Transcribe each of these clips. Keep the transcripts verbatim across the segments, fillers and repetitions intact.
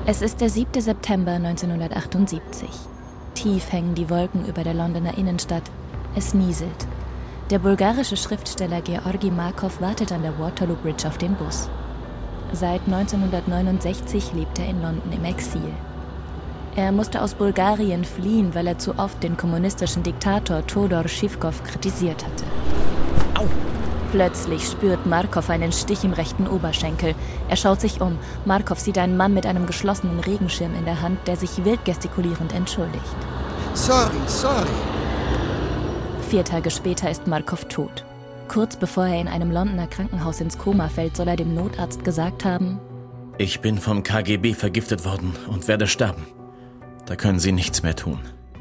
Es ist der siebte September neunzehnhundertachtundsiebzig. Tief hängen die Wolken über der Londoner Innenstadt. Es nieselt. Der bulgarische Schriftsteller Georgi Markov wartet an der Waterloo Bridge auf den Bus. Seit neunzehnhundertneunundsechzig lebt er in London im Exil. Er musste aus Bulgarien fliehen, weil er zu oft den kommunistischen Diktator Todor Zhivkov kritisiert hatte. Au! Plötzlich spürt Markov einen Stich im rechten Oberschenkel. Er schaut sich um. Markov sieht einen Mann mit einem geschlossenen Regenschirm in der Hand, der sich wild gestikulierend entschuldigt. Sorry, sorry. Vier Tage später ist Markov tot. Kurz bevor er in einem Londoner Krankenhaus ins Koma fällt, soll er dem Notarzt gesagt haben: Ich bin vom K G B vergiftet worden und werde sterben. Da können Sie nichts mehr tun.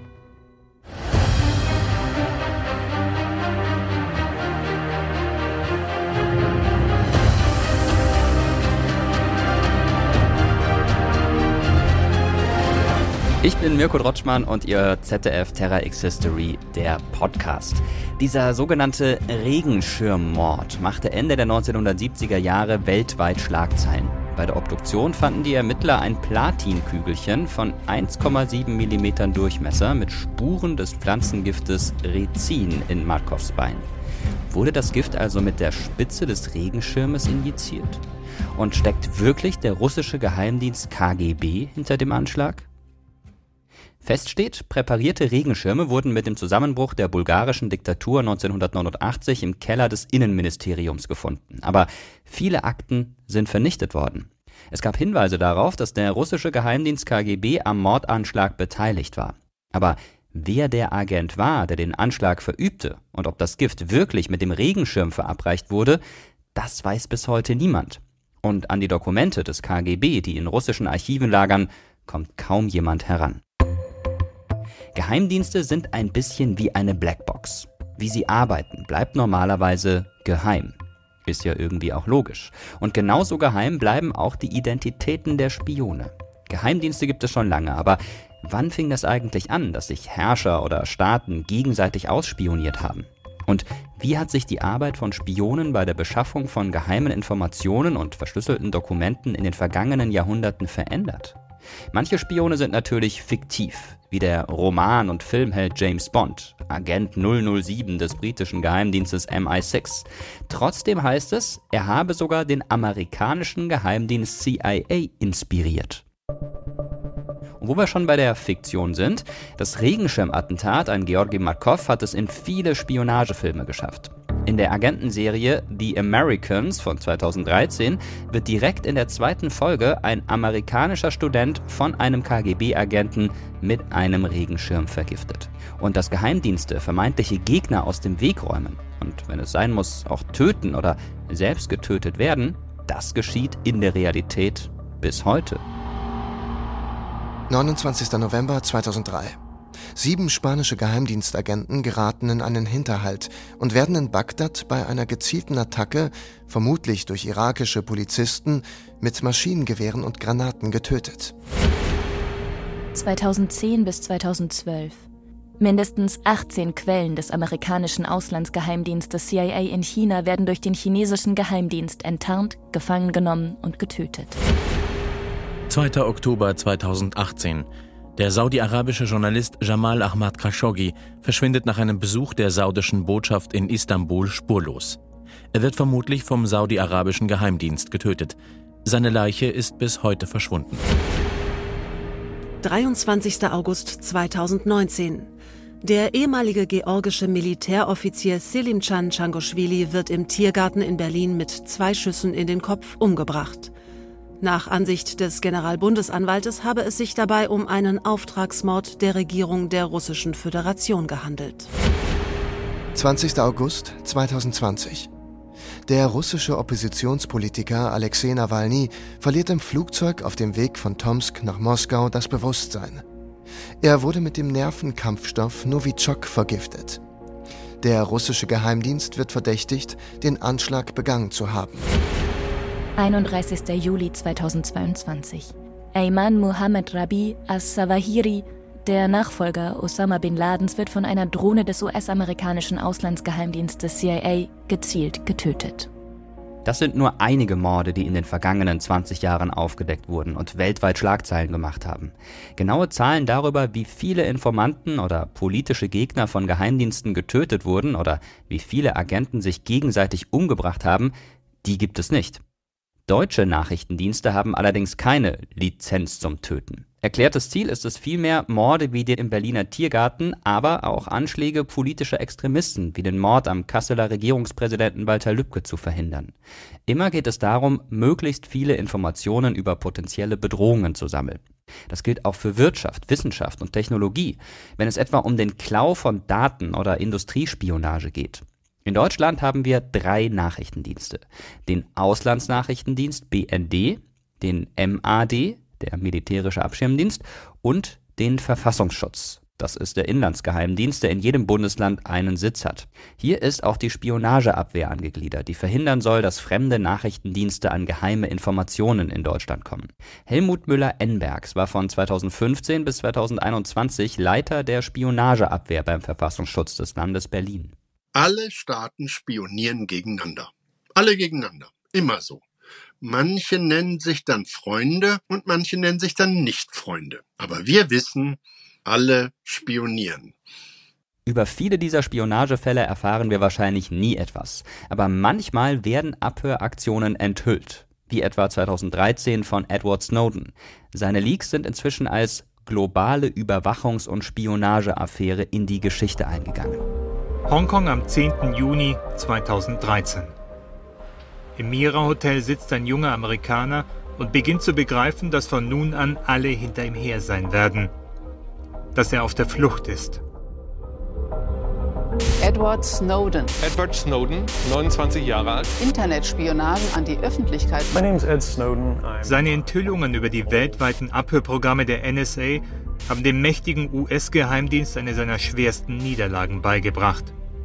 Ich bin Mirko Drotschmann und ihr hört Z D F Terra X History, der Podcast. Dieser sogenannte Regenschirmmord machte Ende der neunzehnhundertsiebziger Jahre weltweit Schlagzeilen. Bei der Obduktion fanden die Ermittler ein Platinkügelchen von eins Komma sieben Millimeter Durchmesser mit Spuren des Pflanzengiftes Rezin in Markovs Bein. Wurde das Gift also mit der Spitze des Regenschirmes injiziert? Und steckt wirklich der russische Geheimdienst K G B hinter dem Anschlag? Fest steht, präparierte Regenschirme wurden mit dem Zusammenbruch der bulgarischen Diktatur neunzehnhundertneunundachtzig im Keller des Innenministeriums gefunden. Aber viele Akten sind vernichtet worden. Es gab Hinweise darauf, dass der russische Geheimdienst K G B am Mordanschlag beteiligt war. Aber wer der Agent war, der den Anschlag verübte und ob das Gift wirklich mit dem Regenschirm verabreicht wurde, das weiß bis heute niemand. Und an die Dokumente des K G B, die in russischen Archiven lagern, kommt kaum jemand heran. Geheimdienste sind ein bisschen wie eine Blackbox. Wie sie arbeiten, bleibt normalerweise geheim. Ist ja irgendwie auch logisch. Und genauso geheim bleiben auch die Identitäten der Spione. Geheimdienste gibt es schon lange, aber wann fing das eigentlich an, dass sich Herrscher oder Staaten gegenseitig ausspioniert haben? Und wie hat sich die Arbeit von Spionen bei der Beschaffung von geheimen Informationen und verschlüsselten Dokumenten in den vergangenen Jahrhunderten verändert? Manche Spione sind natürlich fiktiv, wie der Roman- und Filmheld James Bond, Agent null null sieben des britischen Geheimdienstes M I sechs. Trotzdem heißt es, er habe sogar den amerikanischen Geheimdienst C I A inspiriert. Und wo wir schon bei der Fiktion sind, das Regenschirmattentat an Georgi Markov hat es in viele Spionagefilme geschafft. In der Agentenserie The Americans von zweitausenddreizehn wird direkt in der zweiten Folge ein amerikanischer Student von einem K G B-Agenten mit einem Regenschirm vergiftet. Und dass Geheimdienste vermeintliche Gegner aus dem Weg räumen und, wenn es sein muss, auch töten oder selbst getötet werden, das geschieht in der Realität bis heute. neunundzwanzigster November zweitausenddrei. Sieben spanische Geheimdienstagenten geraten in einen Hinterhalt und werden in Bagdad bei einer gezielten Attacke, vermutlich durch irakische Polizisten, mit Maschinengewehren und Granaten getötet. zweitausendzehn bis zweitausendzwölf. Mindestens achtzehn Quellen des amerikanischen Auslandsgeheimdienstes C I A in China werden durch den chinesischen Geheimdienst enttarnt, gefangen genommen und getötet. zweiter Oktober zweitausendachtzehn. Der saudi-arabische Journalist Jamal Ahmad Khashoggi verschwindet nach einem Besuch der saudischen Botschaft in Istanbul spurlos. Er wird vermutlich vom saudi-arabischen Geheimdienst getötet. Seine Leiche ist bis heute verschwunden. dreiundzwanzigster August zweitausendneunzehn. Der ehemalige georgische Militäroffizier Selimcan Changoschwili wird im Tiergarten in Berlin mit zwei Schüssen in den Kopf umgebracht. Nach Ansicht des Generalbundesanwaltes habe es sich dabei um einen Auftragsmord der Regierung der Russischen Föderation gehandelt. zwanzigster August zweitausendzwanzig. Der russische Oppositionspolitiker Alexei Nawalny verliert im Flugzeug auf dem Weg von Tomsk nach Moskau das Bewusstsein. Er wurde mit dem Nervenkampfstoff Novichok vergiftet. Der russische Geheimdienst wird verdächtigt, den Anschlag begangen zu haben. einunddreißigster Juli zweitausendzweiundzwanzig. Ayman Mohammed Rabi as-Zawahiri, der Nachfolger Osama Bin Ladens, wird von einer Drohne des U S-amerikanischen Auslandsgeheimdienstes C I A gezielt getötet. Das sind nur einige Morde, die in den vergangenen zwanzig Jahren aufgedeckt wurden und weltweit Schlagzeilen gemacht haben. Genaue Zahlen darüber, wie viele Informanten oder politische Gegner von Geheimdiensten getötet wurden oder wie viele Agenten sich gegenseitig umgebracht haben, die gibt es nicht. Deutsche Nachrichtendienste haben allerdings keine Lizenz zum Töten. Erklärtes Ziel ist es vielmehr, Morde wie den im Berliner Tiergarten, aber auch Anschläge politischer Extremisten wie den Mord am Kasseler Regierungspräsidenten Walter Lübcke zu verhindern. Immer geht es darum, möglichst viele Informationen über potenzielle Bedrohungen zu sammeln. Das gilt auch für Wirtschaft, Wissenschaft und Technologie, wenn es etwa um den Klau von Daten oder Industriespionage geht. In Deutschland haben wir drei Nachrichtendienste. Den Auslandsnachrichtendienst B N D, den M A D, der militärische Abschirmdienst, und den Verfassungsschutz. Das ist der Inlandsgeheimdienst, der in jedem Bundesland einen Sitz hat. Hier ist auch die Spionageabwehr angegliedert, die verhindern soll, dass fremde Nachrichtendienste an geheime Informationen in Deutschland kommen. Helmut Müller-Enbergs war von zweitausendfünfzehn bis zweitausendeinundzwanzig Leiter der Spionageabwehr beim Verfassungsschutz des Landes Berlin. Alle Staaten spionieren gegeneinander. Alle gegeneinander. Immer so. Manche nennen sich dann Freunde und manche nennen sich dann nicht Freunde. Aber wir wissen, alle spionieren. Über viele dieser Spionagefälle erfahren wir wahrscheinlich nie etwas. Aber manchmal werden Abhöraktionen enthüllt. Wie etwa zweitausenddreizehn von Edward Snowden. Seine Leaks sind inzwischen als globale Überwachungs- und Spionageaffäre in die Geschichte eingegangen. Hongkong am zehnten Juni zweitausenddreizehn. Im Mira-Hotel sitzt ein junger Amerikaner und beginnt zu begreifen, dass von nun an alle hinter ihm her sein werden. Dass er auf der Flucht ist. Edward Snowden. Edward Snowden, neunundzwanzig Jahre alt. Internetspionage an die Öffentlichkeit. My name is Ed Snowden. Seine Enthüllungen über die weltweiten Abhörprogramme der N S A haben dem mächtigen U S-Geheimdienst eine seiner schwersten Niederlagen beigebracht.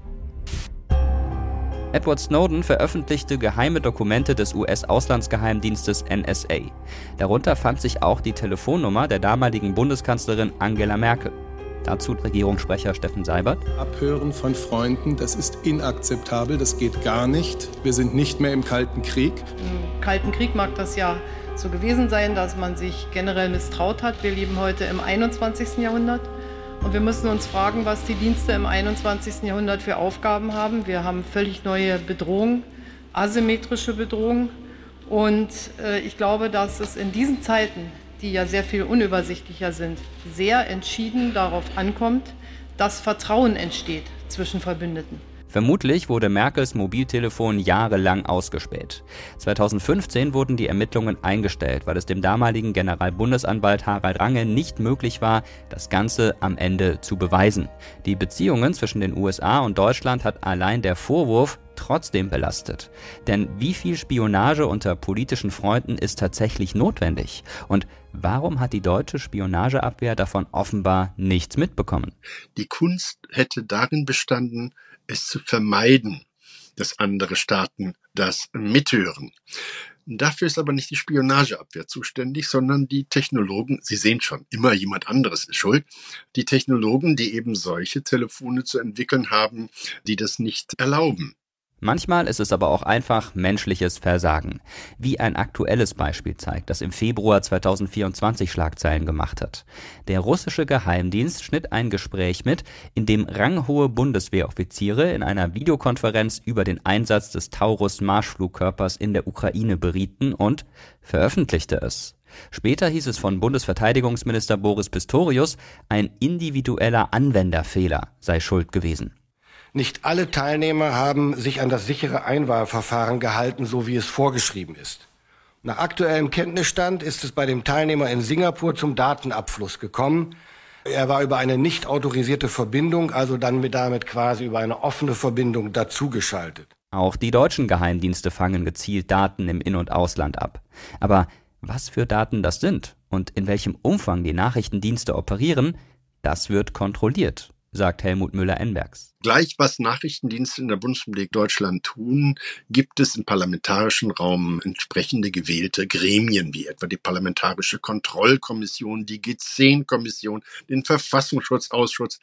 Edward Snowden veröffentlichte geheime Dokumente des U S-Auslandsgeheimdienstes N S A. Darunter fand sich auch die Telefonnummer der damaligen Bundeskanzlerin Angela Merkel. Dazu Regierungssprecher Steffen Seibert. Abhören von Freunden, das ist inakzeptabel, das geht gar nicht. Wir sind nicht mehr im Kalten Krieg. Im Kalten Krieg mag das ja so gewesen sein, dass man sich generell misstraut hat. Wir leben heute im einundzwanzigsten Jahrhundert. Und wir müssen uns fragen, was die Dienste im einundzwanzigsten Jahrhundert für Aufgaben haben. Wir haben völlig neue Bedrohungen, asymmetrische Bedrohungen. Und äh, ich glaube, dass es in diesen Zeiten, die ja sehr viel unübersichtlicher sind, sehr entschieden darauf ankommt, dass Vertrauen entsteht zwischen Verbündeten. Vermutlich wurde Merkels Mobiltelefon jahrelang ausgespäht. zweitausendfünfzehn wurden die Ermittlungen eingestellt, weil es dem damaligen Generalbundesanwalt Harald Range nicht möglich war, das Ganze am Ende zu beweisen. Die Beziehungen zwischen den U S A und Deutschland hat allein der Vorwurf trotzdem belastet. Denn wie viel Spionage unter politischen Freunden ist tatsächlich notwendig? Und warum hat die deutsche Spionageabwehr davon offenbar nichts mitbekommen? Die Kunst hätte darin bestanden, es zu vermeiden, dass andere Staaten das mithören. Dafür ist aber nicht die Spionageabwehr zuständig, sondern die Technologen. Sie sehen schon, immer jemand anderes ist schuld. Die Technologen, die eben solche Telefone zu entwickeln haben, die das nicht erlauben. Manchmal ist es aber auch einfach menschliches Versagen, wie ein aktuelles Beispiel zeigt, das im Februar zweitausendvierundzwanzig Schlagzeilen gemacht hat. Der russische Geheimdienst schnitt ein Gespräch mit, in dem ranghohe Bundeswehroffiziere in einer Videokonferenz über den Einsatz des Taurus-Marschflugkörpers in der Ukraine berieten und veröffentlichte es. Später hieß es von Bundesverteidigungsminister Boris Pistorius, ein individueller Anwenderfehler sei schuld gewesen. Nicht alle Teilnehmer haben sich an das sichere Einwahlverfahren gehalten, so wie es vorgeschrieben ist. Nach aktuellem Kenntnisstand ist es bei dem Teilnehmer in Singapur zum Datenabfluss gekommen. Er war über eine nicht autorisierte Verbindung, also dann mit damit quasi über eine offene Verbindung dazugeschaltet. Auch die deutschen Geheimdienste fangen gezielt Daten im In- und Ausland ab. Aber was für Daten das sind und in welchem Umfang die Nachrichtendienste operieren, das wird kontrolliert, sagt Helmut Müller-Enbergs. Gleich was Nachrichtendienste in der Bundesrepublik Deutschland tun, gibt es im parlamentarischen Raum entsprechende gewählte Gremien, wie etwa die Parlamentarische Kontrollkommission, die G zehn Kommission, den Verfassungsschutzausschuss.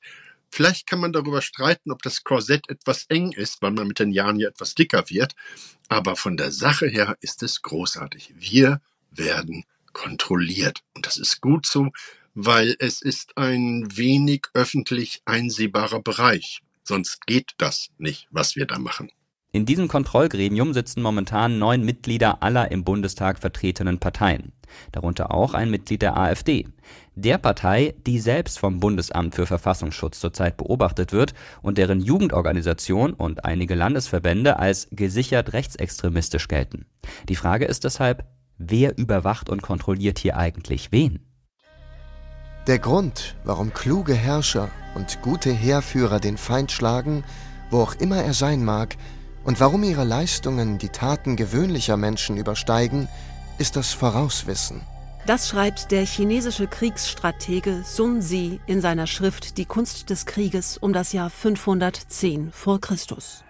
Vielleicht kann man darüber streiten, ob das Korsett etwas eng ist, weil man mit den Jahren ja etwas dicker wird. Aber von der Sache her ist es großartig. Wir werden kontrolliert. Und das ist gut so, weil es ist ein wenig öffentlich einsehbarer Bereich. Sonst geht das nicht, was wir da machen. In diesem Kontrollgremium sitzen momentan neun Mitglieder aller im Bundestag vertretenen Parteien. Darunter auch ein Mitglied der AfD. Der Partei, die selbst vom Bundesamt für Verfassungsschutz zurzeit beobachtet wird und deren Jugendorganisation und einige Landesverbände als gesichert rechtsextremistisch gelten. Die Frage ist deshalb, wer überwacht und kontrolliert hier eigentlich wen? Der Grund, warum kluge Herrscher und gute Heerführer den Feind schlagen, wo auch immer er sein mag, und warum ihre Leistungen die Taten gewöhnlicher Menschen übersteigen, ist das Vorauswissen. Das schreibt der chinesische Kriegsstratege Sun Zi in seiner Schrift Die Kunst des Krieges um das Jahr fünfhundertzehn vor Christus.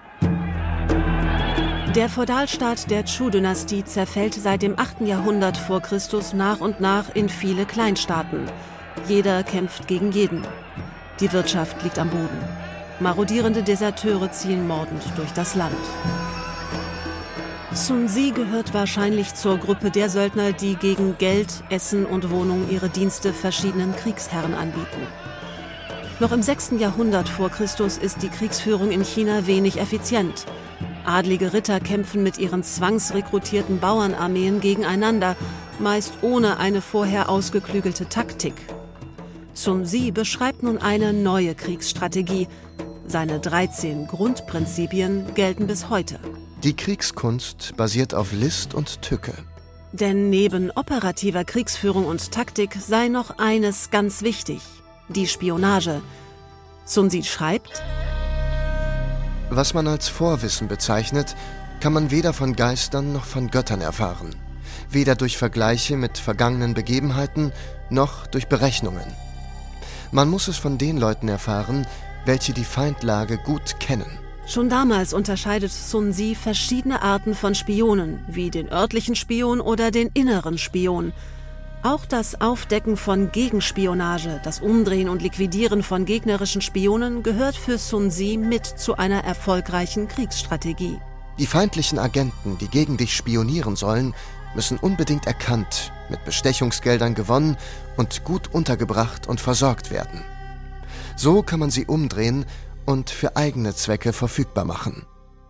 Der Feudalstaat der Zhou-Dynastie zerfällt seit dem achten Jahrhundert vor Christus nach und nach in viele Kleinstaaten. Jeder kämpft gegen jeden. Die Wirtschaft liegt am Boden. Marodierende Deserteure ziehen mordend durch das Land. Sun Zi gehört wahrscheinlich zur Gruppe der Söldner, die gegen Geld, Essen und Wohnung ihre Dienste verschiedenen Kriegsherren anbieten. Noch im sechsten Jahrhundert vor Christus ist die Kriegsführung in China wenig effizient. Adlige Ritter kämpfen mit ihren zwangsrekrutierten Bauernarmeen gegeneinander, meist ohne eine vorher ausgeklügelte Taktik. Sun Zi beschreibt nun eine neue Kriegsstrategie. Seine dreizehn Grundprinzipien gelten bis heute. Die Kriegskunst basiert auf List und Tücke. Denn neben operativer Kriegsführung und Taktik sei noch eines ganz wichtig: die Spionage. Sun Zi schreibt: Was man als Vorwissen bezeichnet, kann man weder von Geistern noch von Göttern erfahren. Weder durch Vergleiche mit vergangenen Begebenheiten noch durch Berechnungen. Man muss es von den Leuten erfahren, welche die Feindlage gut kennen. Schon damals unterscheidet Sun Zi verschiedene Arten von Spionen, wie den örtlichen Spion oder den inneren Spion. Auch das Aufdecken von Gegenspionage, das Umdrehen und Liquidieren von gegnerischen Spionen gehört für Sun Zi mit zu einer erfolgreichen Kriegsstrategie. Die feindlichen Agenten, die gegen dich spionieren sollen, müssen unbedingt erkannt, mit Bestechungsgeldern gewonnen und gut untergebracht und versorgt werden. So kann man sie umdrehen und für eigene Zwecke verfügbar machen.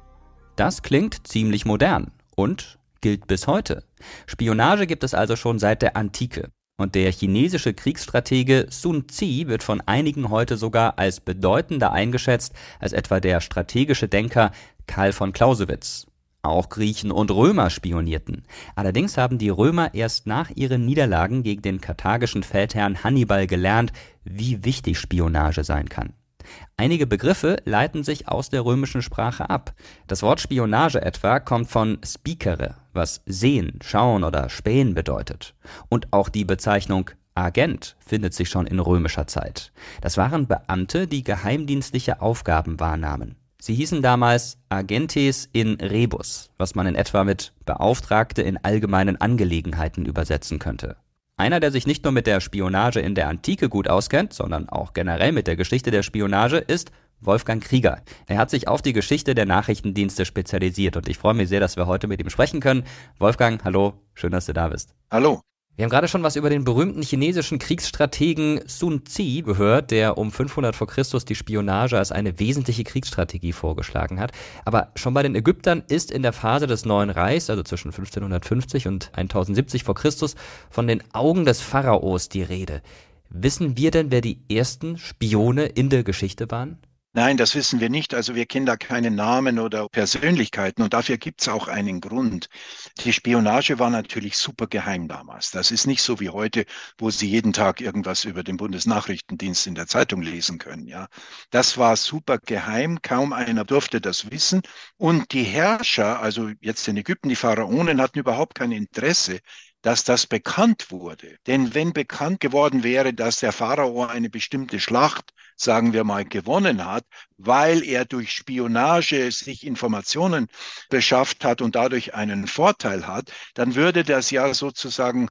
Das klingt ziemlich modern und gilt bis heute. Spionage gibt es also schon seit der Antike. Und der chinesische Kriegsstratege Sun Zi wird von einigen heute sogar als bedeutender eingeschätzt als etwa der strategische Denker Karl von Clausewitz. Auch Griechen und Römer spionierten. Allerdings haben die Römer erst nach ihren Niederlagen gegen den karthagischen Feldherrn Hannibal gelernt, wie wichtig Spionage sein kann. Einige Begriffe leiten sich aus der römischen Sprache ab. Das Wort Spionage etwa kommt von spicere, was sehen, schauen oder spähen bedeutet. Und auch die Bezeichnung Agent findet sich schon in römischer Zeit. Das waren Beamte, die geheimdienstliche Aufgaben wahrnahmen. Sie hießen damals Agentes in rebus, was man in etwa mit Beauftragte in allgemeinen Angelegenheiten übersetzen könnte. Einer, der sich nicht nur mit der Spionage in der Antike gut auskennt, sondern auch generell mit der Geschichte der Spionage, ist Wolfgang Krieger. Er hat sich auf die Geschichte der Nachrichtendienste spezialisiert und ich freue mich sehr, dass wir heute mit ihm sprechen können. Wolfgang, hallo, schön, dass du da bist. Hallo. Wir haben gerade schon was über den berühmten chinesischen Kriegsstrategen Sun Zi gehört, der um fünfhundert vor Christus die Spionage als eine wesentliche Kriegsstrategie vorgeschlagen hat. Aber schon bei den Ägyptern ist in der Phase des Neuen Reichs, also zwischen fünfzehnhundertfünfzig und tausendsiebzig vor Christus, von den Augen des Pharaos die Rede. Wissen wir denn, wer die ersten Spione in der Geschichte waren? Nein, das wissen wir nicht. Also wir kennen da keine Namen oder Persönlichkeiten und dafür gibt es auch einen Grund. Die Spionage war natürlich super geheim damals. Das ist nicht so wie heute, wo Sie jeden Tag irgendwas über den Bundesnachrichtendienst in der Zeitung lesen können. Ja, das war super geheim. Kaum einer durfte das wissen. Und die Herrscher, also jetzt in Ägypten, die Pharaonen, hatten überhaupt kein Interesse, dass das bekannt wurde. Denn wenn bekannt geworden wäre, dass der Pharao eine bestimmte Schlacht, sagen wir mal, gewonnen hat, weil er durch Spionage sich Informationen beschafft hat und dadurch einen Vorteil hat, dann würde das ja sozusagen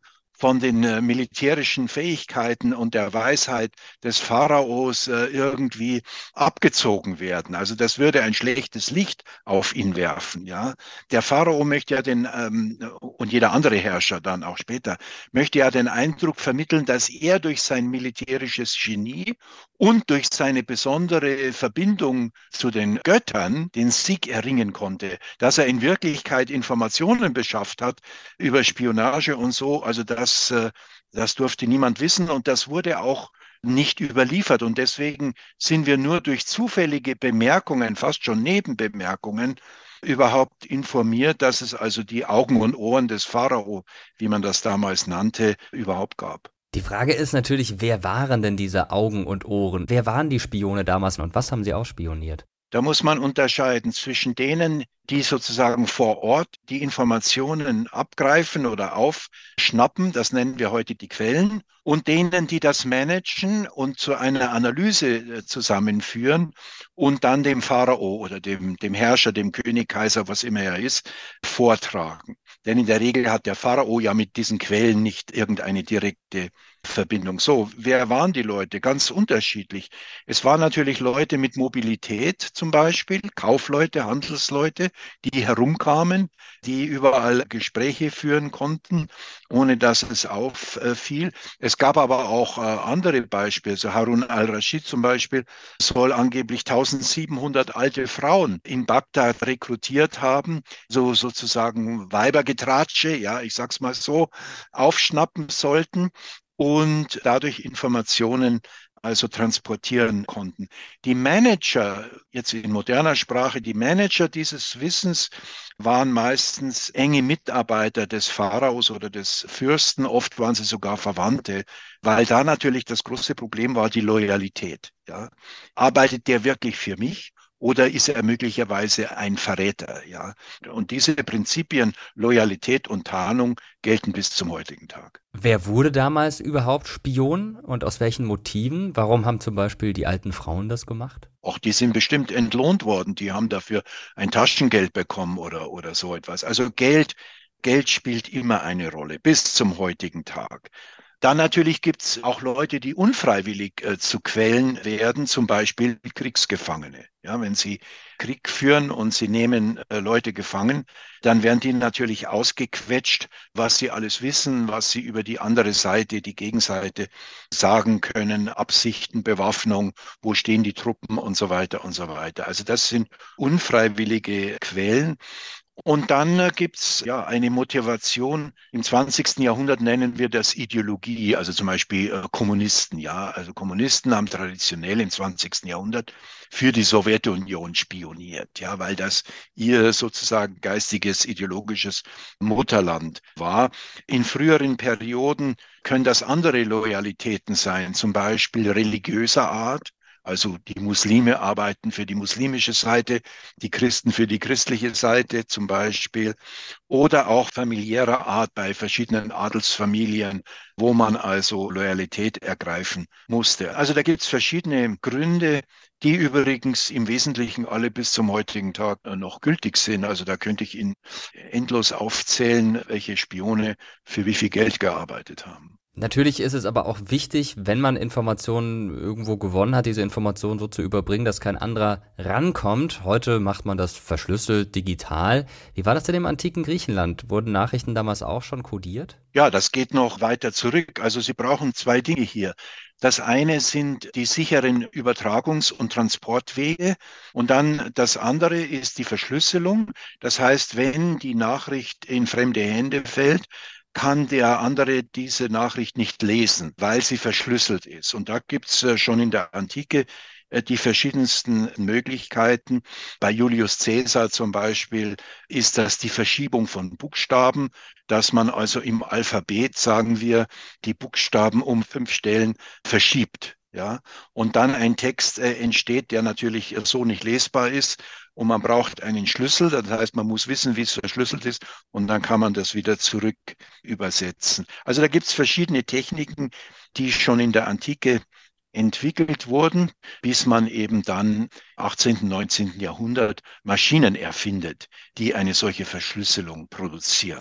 von den äh, militärischen Fähigkeiten und der Weisheit des Pharaos äh, irgendwie abgezogen werden. Also das würde ein schlechtes Licht auf ihn werfen. Ja, der Pharao möchte ja den ähm, und jeder andere Herrscher dann auch später möchte ja den Eindruck vermitteln, dass er durch sein militärisches Genie und durch seine besondere Verbindung zu den Göttern den Sieg erringen konnte, dass er in Wirklichkeit Informationen beschafft hat über Spionage und so. Also das, das durfte niemand wissen und das wurde auch nicht überliefert. Und deswegen sind wir nur durch zufällige Bemerkungen, fast schon Nebenbemerkungen, überhaupt informiert, dass es also die Augen und Ohren des Pharao, wie man das damals nannte, überhaupt gab. Die Frage ist natürlich, wer waren denn diese Augen und Ohren? Wer waren die Spione damals und was haben sie ausspioniert? Da muss man unterscheiden zwischen denen, die sozusagen vor Ort die Informationen abgreifen oder aufschnappen, das nennen wir heute die Quellen, und denen, die das managen und zu einer Analyse zusammenführen und dann dem Pharao oder dem, dem Herrscher, dem König, Kaiser, was immer er ist, vortragen. Denn in der Regel hat der Pharao ja mit diesen Quellen nicht irgendeine direkte Verbindung. So, wer waren die Leute? Ganz unterschiedlich. Es waren natürlich Leute mit Mobilität zum Beispiel, Kaufleute, Handelsleute, die herumkamen, die überall Gespräche führen konnten, ohne dass es auffiel. Es gab aber auch äh, andere Beispiele. So Harun al-Raschid zum Beispiel soll angeblich eintausendsiebenhundert alte Frauen in Bagdad rekrutiert haben, so sozusagen Weibergetratsche, ja, ich sag's mal so, aufschnappen sollten und dadurch Informationen also transportieren konnten. Die Manager, jetzt in moderner Sprache, die Manager dieses Wissens waren meistens enge Mitarbeiter des Pharaos oder des Fürsten, oft waren sie sogar Verwandte, weil da natürlich das große Problem war die Loyalität. Ja. Arbeitet der wirklich für mich? Oder ist er möglicherweise ein Verräter? Ja? Und diese Prinzipien Loyalität und Tarnung gelten bis zum heutigen Tag. Wer wurde damals überhaupt Spion und aus welchen Motiven? Warum haben zum Beispiel die alten Frauen das gemacht? Auch die sind bestimmt entlohnt worden. Die haben dafür ein Taschengeld bekommen oder, oder so etwas. Also Geld, Geld spielt immer eine Rolle bis zum heutigen Tag. Dann natürlich gibt es auch Leute, die unfreiwillig äh, zu Quellen werden, zum Beispiel Kriegsgefangene. Ja, wenn sie Krieg führen und sie nehmen äh, Leute gefangen, dann werden die natürlich ausgequetscht, was sie alles wissen, was sie über die andere Seite, die Gegenseite sagen können, Absichten, Bewaffnung, wo stehen die Truppen und so weiter und so weiter. Also das sind unfreiwillige Quellen. Und dann äh, gibt's ja eine Motivation. Im zwanzigsten Jahrhundert nennen wir das Ideologie, also zum Beispiel äh, Kommunisten. Ja, also Kommunisten haben traditionell im zwanzigsten Jahrhundert für die Sowjetunion spioniert, ja, weil das ihr sozusagen geistiges, ideologisches Mutterland war. In früheren Perioden können das andere Loyalitäten sein, zum Beispiel religiöser Art. Also die Muslime arbeiten für die muslimische Seite, die Christen für die christliche Seite zum Beispiel, oder auch familiärer Art bei verschiedenen Adelsfamilien, wo man also Loyalität ergreifen musste. Also da gibt es verschiedene Gründe, die übrigens im Wesentlichen alle bis zum heutigen Tag noch gültig sind. Also da könnte ich Ihnen endlos aufzählen, welche Spione für wie viel Geld gearbeitet haben. Natürlich ist es aber auch wichtig, wenn man Informationen irgendwo gewonnen hat, diese Informationen so zu überbringen, dass kein anderer rankommt. Heute macht man das verschlüsselt, digital. Wie war das denn im antiken Griechenland? Wurden Nachrichten damals auch schon kodiert? Ja, das geht noch weiter zurück. Also Sie brauchen zwei Dinge hier. Das eine sind die sicheren Übertragungs- und Transportwege und dann das andere ist die Verschlüsselung. Das heißt, wenn die Nachricht in fremde Hände fällt, kann der andere diese Nachricht nicht lesen, weil sie verschlüsselt ist. Und da gibt's schon in der Antike die verschiedensten Möglichkeiten. Bei Julius Caesar zum Beispiel ist das die Verschiebung von Buchstaben, dass man also im Alphabet, sagen wir, die Buchstaben um fünf Stellen verschiebt. Ja, und dann ein Text äh, entsteht, der natürlich so nicht lesbar ist und man braucht einen Schlüssel, das heißt, man muss wissen, wie es verschlüsselt ist und dann kann man das wieder zurück übersetzen. Also da gibt es verschiedene Techniken, die schon in der Antike entwickelt wurden, bis man eben dann achtzehnten, neunzehnten Jahrhundert Maschinen erfindet, die eine solche Verschlüsselung produzieren.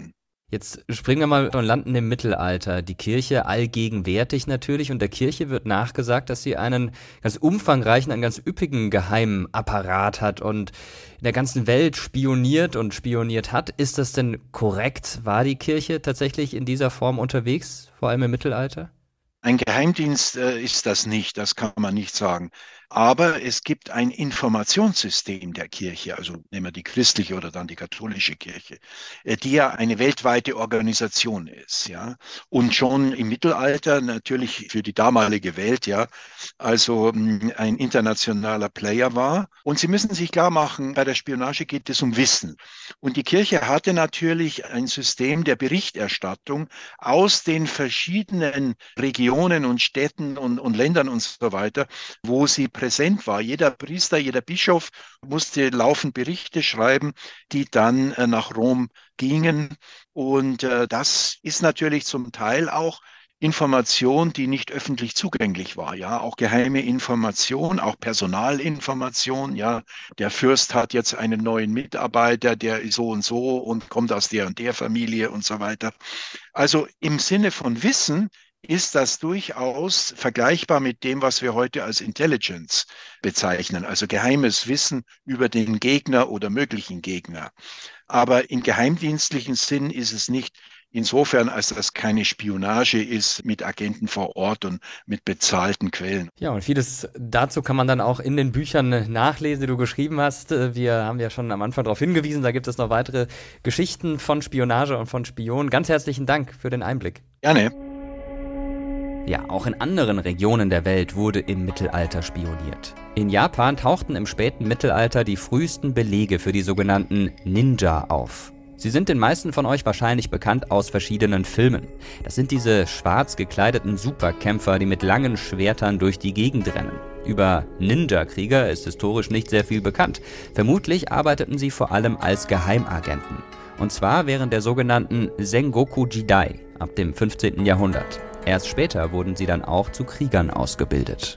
Jetzt springen wir mal und landen im Mittelalter. Die Kirche allgegenwärtig natürlich, und der Kirche wird nachgesagt, dass sie einen ganz umfangreichen, einen ganz üppigen geheimen Apparat hat und in der ganzen Welt spioniert und spioniert hat. Ist das denn korrekt? War die Kirche tatsächlich in dieser Form unterwegs, vor allem im Mittelalter? Ein Geheimdienst äh, ist das nicht, das kann man nicht sagen. Aber es gibt ein Informationssystem der Kirche, also nehmen wir die christliche oder dann die katholische Kirche, die ja eine weltweite Organisation ist, ja. Und schon im Mittelalter natürlich für die damalige Welt, ja, also ein internationaler Player war. Und Sie müssen sich klar machen, bei der Spionage geht es um Wissen. Und die Kirche hatte natürlich ein System der Berichterstattung aus den verschiedenen Regionen und Städten und, und Ländern und so weiter, wo sie präsent war. Jeder Priester, jeder Bischof musste laufend Berichte schreiben, die dann äh, nach Rom gingen. Und äh, das ist natürlich zum Teil auch Information, die nicht öffentlich zugänglich war, ja, auch geheime Information, auch Personalinformation, ja, der Fürst hat jetzt einen neuen Mitarbeiter, der ist so und so und kommt aus der und der Familie und so weiter. Also im Sinne von Wissen ist das durchaus vergleichbar mit dem, was wir heute als Intelligence bezeichnen, also geheimes Wissen über den Gegner oder möglichen Gegner. Aber im geheimdienstlichen Sinn ist es nicht, insofern, als das keine Spionage ist mit Agenten vor Ort und mit bezahlten Quellen. Ja, und vieles dazu kann man dann auch in den Büchern nachlesen, die du geschrieben hast. Wir haben ja schon am Anfang darauf hingewiesen, da gibt es noch weitere Geschichten von Spionage und von Spionen. Ganz herzlichen Dank für den Einblick. Gerne. Ja, auch in anderen Regionen der Welt wurde im Mittelalter spioniert. In Japan tauchten im späten Mittelalter die frühesten Belege für die sogenannten Ninja auf. Sie sind den meisten von euch wahrscheinlich bekannt aus verschiedenen Filmen. Das sind diese schwarz gekleideten Superkämpfer, die mit langen Schwertern durch die Gegend rennen. Über Ninja-Krieger ist historisch nicht sehr viel bekannt. Vermutlich arbeiteten sie vor allem als Geheimagenten. Und zwar während der sogenannten Sengoku Jidai ab dem fünfzehnten Jahrhundert. Erst später wurden sie dann auch zu Kriegern ausgebildet.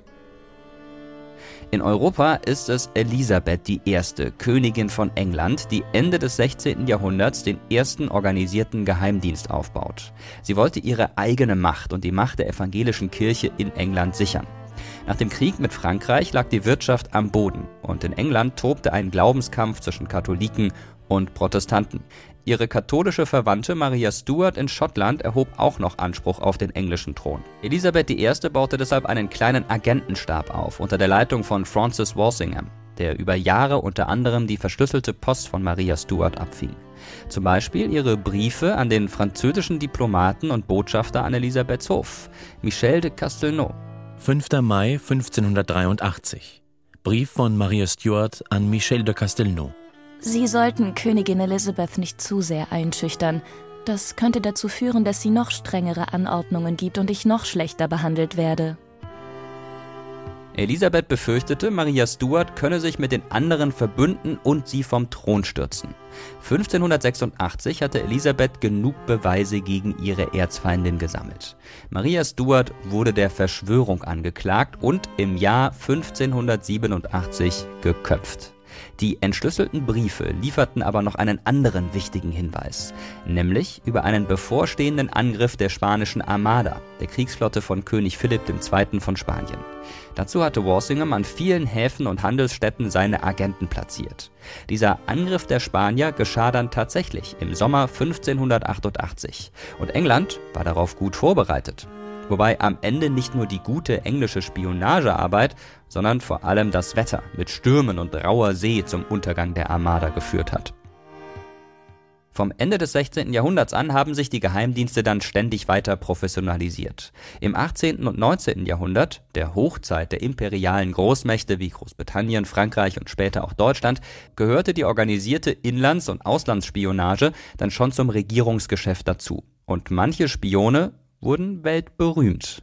In Europa ist es Elisabeth die Erste, Königin von England, die Ende des sechzehnten Jahrhunderts den ersten organisierten Geheimdienst aufbaut. Sie wollte ihre eigene Macht und die Macht der evangelischen Kirche in England sichern. Nach dem Krieg mit Frankreich lag die Wirtschaft am Boden und in England tobte ein Glaubenskampf zwischen Katholiken und Protestanten. Ihre katholische Verwandte Maria Stuart in Schottland erhob auch noch Anspruch auf den englischen Thron. Elisabeth die Erste baute deshalb einen kleinen Agentenstab auf unter der Leitung von Francis Walsingham, der über Jahre unter anderem die verschlüsselte Post von Maria Stuart abfing. Zum Beispiel ihre Briefe an den französischen Diplomaten und Botschafter an Elisabeths Hof, Michel de Castelnau. fünfter Mai fünfzehnhundertdreiundachtzig. Brief von Maria Stuart an Michel de Castelnau. Sie sollten Königin Elizabeth nicht zu sehr einschüchtern. Das könnte dazu führen, dass sie noch strengere Anordnungen gibt und ich noch schlechter behandelt werde. Elisabeth befürchtete, Maria Stuart könne sich mit den anderen verbünden und sie vom Thron stürzen. fünfzehnhundertsechsundachtzig hatte Elisabeth genug Beweise gegen ihre Erzfeindin gesammelt. Maria Stuart wurde der Verschwörung angeklagt und im Jahr fünfzehnhundertsiebenundachtzig geköpft. Die entschlüsselten Briefe lieferten aber noch einen anderen wichtigen Hinweis, nämlich über einen bevorstehenden Angriff der spanischen Armada, der Kriegsflotte von König Philipp der Zweite. Von Spanien. Dazu hatte Walsingham an vielen Häfen und Handelsstädten seine Agenten platziert. Dieser Angriff der Spanier geschah dann tatsächlich im Sommer fünfzehnhundertachtundachtzig und England war darauf gut vorbereitet. Wobei am Ende nicht nur die gute englische Spionagearbeit, sondern vor allem das Wetter mit Stürmen und rauer See zum Untergang der Armada geführt hat. Vom Ende des sechzehnten Jahrhunderts an haben sich die Geheimdienste dann ständig weiter professionalisiert. Im achtzehnten und neunzehnten Jahrhundert, der Hochzeit der imperialen Großmächte wie Großbritannien, Frankreich und später auch Deutschland, gehörte die organisierte Inlands- und Auslandsspionage dann schon zum Regierungsgeschäft dazu. Und manche Spione wurden weltberühmt.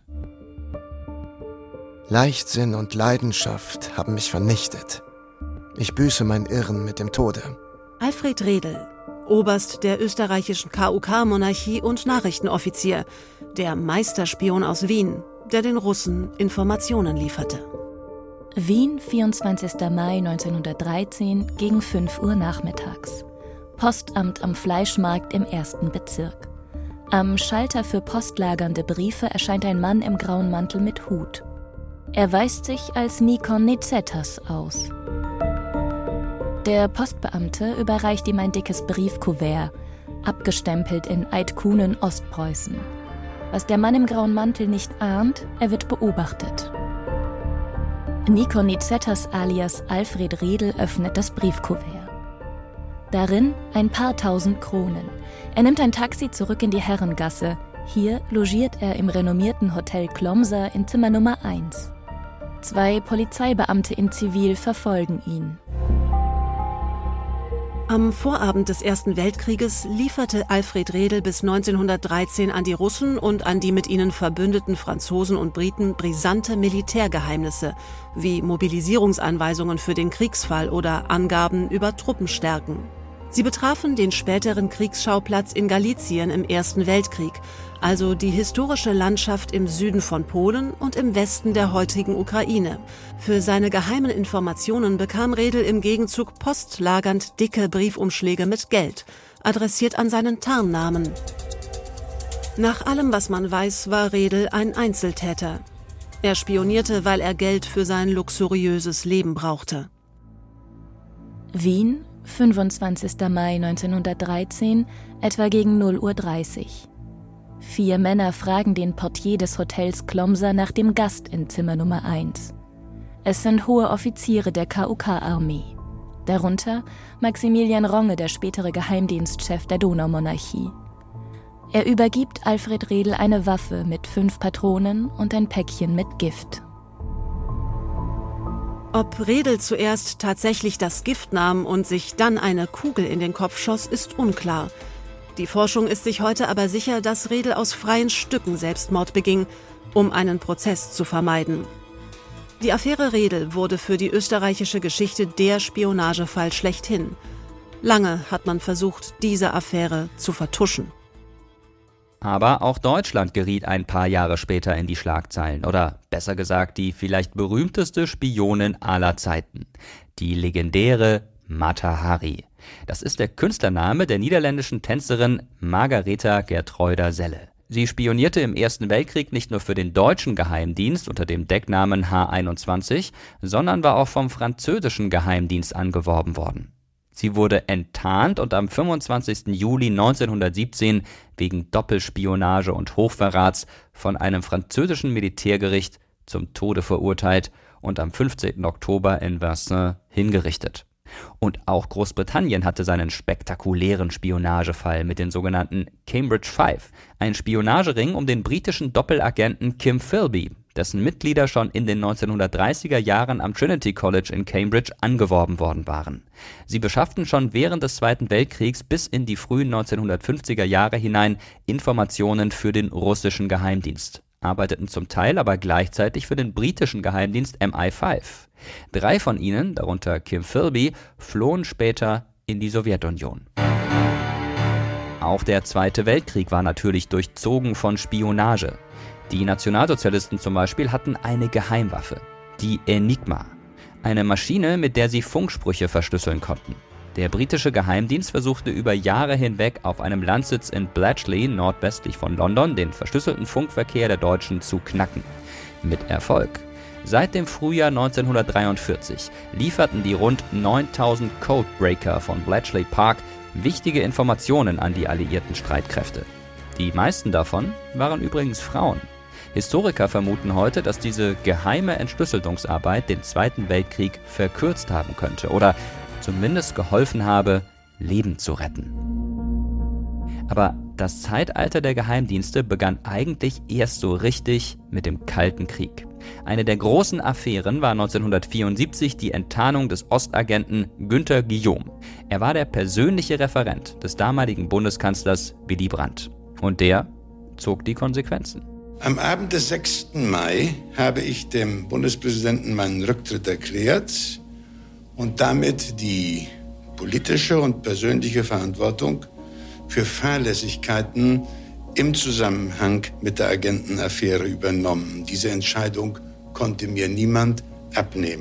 Leichtsinn und Leidenschaft haben mich vernichtet. Ich büße mein Irren mit dem Tode. Alfred Redl, Oberst der österreichischen K U K-Monarchie und Nachrichtenoffizier, der Meisterspion aus Wien, der den Russen Informationen lieferte. Wien, vierundzwanzigster Mai neunzehnhundertdreizehn gegen fünf Uhr nachmittags. Postamt am Fleischmarkt im ersten Bezirk. Am Schalter für postlagernde Briefe erscheint ein Mann im grauen Mantel mit Hut. Er weist sich als Nikon Nicetas aus. Der Postbeamte überreicht ihm ein dickes Briefkuvert, abgestempelt in Eidkunen, Ostpreußen. Was der Mann im grauen Mantel nicht ahnt, er wird beobachtet. Nikon Nicetas alias Alfred Redl öffnet das Briefkuvert. Darin ein paar tausend Kronen. Er nimmt ein Taxi zurück in die Herrengasse. Hier logiert er im renommierten Hotel Klomsa in Zimmer Nummer eins. Zwei Polizeibeamte in Zivil verfolgen ihn. Am Vorabend des Ersten Weltkrieges lieferte Alfred Redl bis neunzehnhundertdreizehn an die Russen und an die mit ihnen verbündeten Franzosen und Briten brisante Militärgeheimnisse, wie Mobilisierungsanweisungen für den Kriegsfall oder Angaben über Truppenstärken. Sie betrafen den späteren Kriegsschauplatz in Galizien im Ersten Weltkrieg, also die historische Landschaft im Süden von Polen und im Westen der heutigen Ukraine. Für seine geheimen Informationen bekam Redl im Gegenzug postlagernd dicke Briefumschläge mit Geld, adressiert an seinen Tarnnamen. Nach allem, was man weiß, war Redl ein Einzeltäter. Er spionierte, weil er Geld für sein luxuriöses Leben brauchte. Wien, fünfundzwanzigster Mai neunzehnhundertdreizehn, etwa gegen null Uhr dreißig. Vier Männer fragen den Portier des Hotels Klomsa nach dem Gast in Zimmer Nummer eins. Es sind hohe Offiziere der K U K-Armee. Darunter Maximilian Ronge, der spätere Geheimdienstchef der Donaumonarchie. Er übergibt Alfred Redl eine Waffe mit fünf Patronen und ein Päckchen mit Gift. Ob Redl zuerst tatsächlich das Gift nahm und sich dann eine Kugel in den Kopf schoss, ist unklar. Die Forschung ist sich heute aber sicher, dass Redl aus freien Stücken Selbstmord beging, um einen Prozess zu vermeiden. Die Affäre Redl wurde für die österreichische Geschichte der Spionagefall schlechthin. Lange hat man versucht, diese Affäre zu vertuschen. Aber auch Deutschland geriet ein paar Jahre später in die Schlagzeilen. Oder besser gesagt, die vielleicht berühmteste Spionin aller Zeiten. Die legendäre Mata Hari. Das ist der Künstlername der niederländischen Tänzerin Margaretha Gertruyder-Selle. Sie spionierte im Ersten Weltkrieg nicht nur für den deutschen Geheimdienst unter dem Decknamen H einundzwanzig, sondern war auch vom französischen Geheimdienst angeworben worden. Sie wurde enttarnt und am fünfundzwanzigsten Juli neunzehnhundertsiebzehn wegen Doppelspionage und Hochverrats von einem französischen Militärgericht zum Tode verurteilt und am fünfzehnten Oktober in Vincennes hingerichtet. Und auch Großbritannien hatte seinen spektakulären Spionagefall mit den sogenannten Cambridge Five, ein Spionagering um den britischen Doppelagenten Kim Philby, dessen Mitglieder schon in den neunzehnhundertdreißiger Jahren am Trinity College in Cambridge angeworben worden waren. Sie beschafften schon während des Zweiten Weltkriegs bis in die frühen neunzehnhundertfünfziger Jahre hinein Informationen für den russischen Geheimdienst, arbeiteten zum Teil aber gleichzeitig für den britischen Geheimdienst M I fünf. Drei von ihnen, darunter Kim Philby, flohen später in die Sowjetunion. Auch der Zweite Weltkrieg war natürlich durchzogen von Spionage. Die Nationalsozialisten zum Beispiel hatten eine Geheimwaffe, die Enigma, eine Maschine, mit der sie Funksprüche verschlüsseln konnten. Der britische Geheimdienst versuchte über Jahre hinweg auf einem Landsitz in Bletchley, nordwestlich von London, den verschlüsselten Funkverkehr der Deutschen zu knacken. Mit Erfolg. Seit dem Frühjahr neunzehnhundertdreiundvierzig lieferten die rund neuntausend Codebreaker von Bletchley Park wichtige Informationen an die alliierten Streitkräfte. Die meisten davon waren übrigens Frauen. Historiker vermuten heute, dass diese geheime Entschlüsselungsarbeit den Zweiten Weltkrieg verkürzt haben könnte oder zumindest geholfen habe, Leben zu retten. Aber das Zeitalter der Geheimdienste begann eigentlich erst so richtig mit dem Kalten Krieg. Eine der großen Affären war neunzehnhundertvierundsiebzig die Enttarnung des Ostagenten Günter Guillaume. Er war der persönliche Referent des damaligen Bundeskanzlers Willy Brandt. Und der zog die Konsequenzen. Am Abend des sechsten Mai habe ich dem Bundespräsidenten meinen Rücktritt erklärt und damit die politische und persönliche Verantwortung für Fahrlässigkeiten im Zusammenhang mit der Agentenaffäre übernommen. Diese Entscheidung konnte mir niemand abnehmen.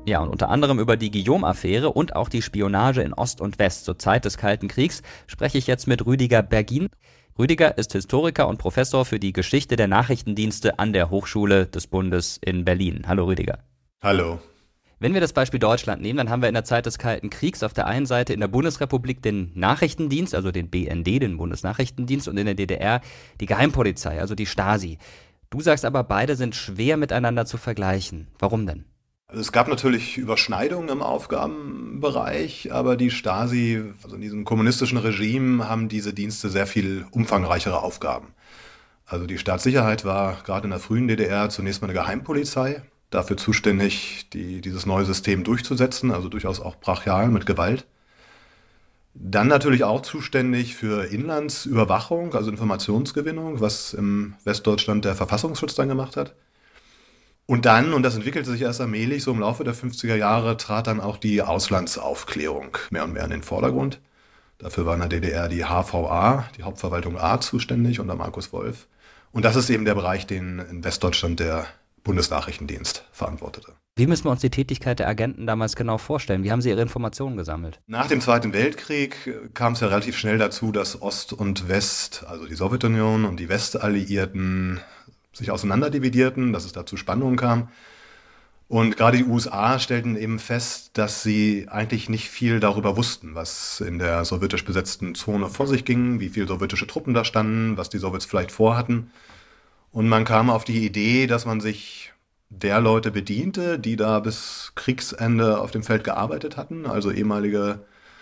Ja, und unter anderem über die Guillaume-Affäre und auch die Spionage in Ost und West zur Zeit des Kalten Kriegs spreche ich jetzt mit Rüdiger Bergin. Rüdiger ist Historiker und Professor für die Geschichte der Nachrichtendienste an der Hochschule des Bundes in Berlin. Hallo Rüdiger. Hallo. Wenn wir das Beispiel Deutschland nehmen, dann haben wir in der Zeit des Kalten Kriegs auf der einen Seite in der Bundesrepublik den Nachrichtendienst, also den B N D, den Bundesnachrichtendienst, und in der D D R die Geheimpolizei, also die Stasi. Du sagst aber, beide sind schwer miteinander zu vergleichen. Warum denn? Es gab natürlich Überschneidungen im Aufgabenbereich, aber die Stasi, also in diesem kommunistischen Regime, haben diese Dienste sehr viel umfangreichere Aufgaben. Also die Staatssicherheit war gerade in der frühen D D R zunächst mal eine Geheimpolizei, dafür zuständig, die, dieses neue System durchzusetzen, also durchaus auch brachial mit Gewalt. Dann natürlich auch zuständig für Inlandsüberwachung, also Informationsgewinnung, was im Westdeutschland der Verfassungsschutz dann gemacht hat. Und dann, und das entwickelte sich erst allmählich, so im Laufe der fünfziger Jahre, trat dann auch die Auslandsaufklärung mehr und mehr in den Vordergrund. Dafür war in der D D R die H V A, die Hauptverwaltung A, zuständig unter Markus Wolf. Und das ist eben der Bereich, den in Westdeutschland der Bundesnachrichtendienst verantwortete. Wie müssen wir uns die Tätigkeit der Agenten damals genau vorstellen? Wie haben sie ihre Informationen gesammelt? Nach dem Zweiten Weltkrieg kam es ja relativ schnell dazu, dass Ost und West, also die Sowjetunion und die Westalliierten, sich auseinanderdividierten, dass es da zu Spannungen kam. Und gerade die U S A stellten eben fest, dass sie eigentlich nicht viel darüber wussten, was in der sowjetisch besetzten Zone vor sich ging, wie viele sowjetische Truppen da standen, was die Sowjets vielleicht vorhatten. Und man kam auf die Idee, dass man sich der Leute bediente, die da bis Kriegsende auf dem Feld gearbeitet hatten, also ehemalige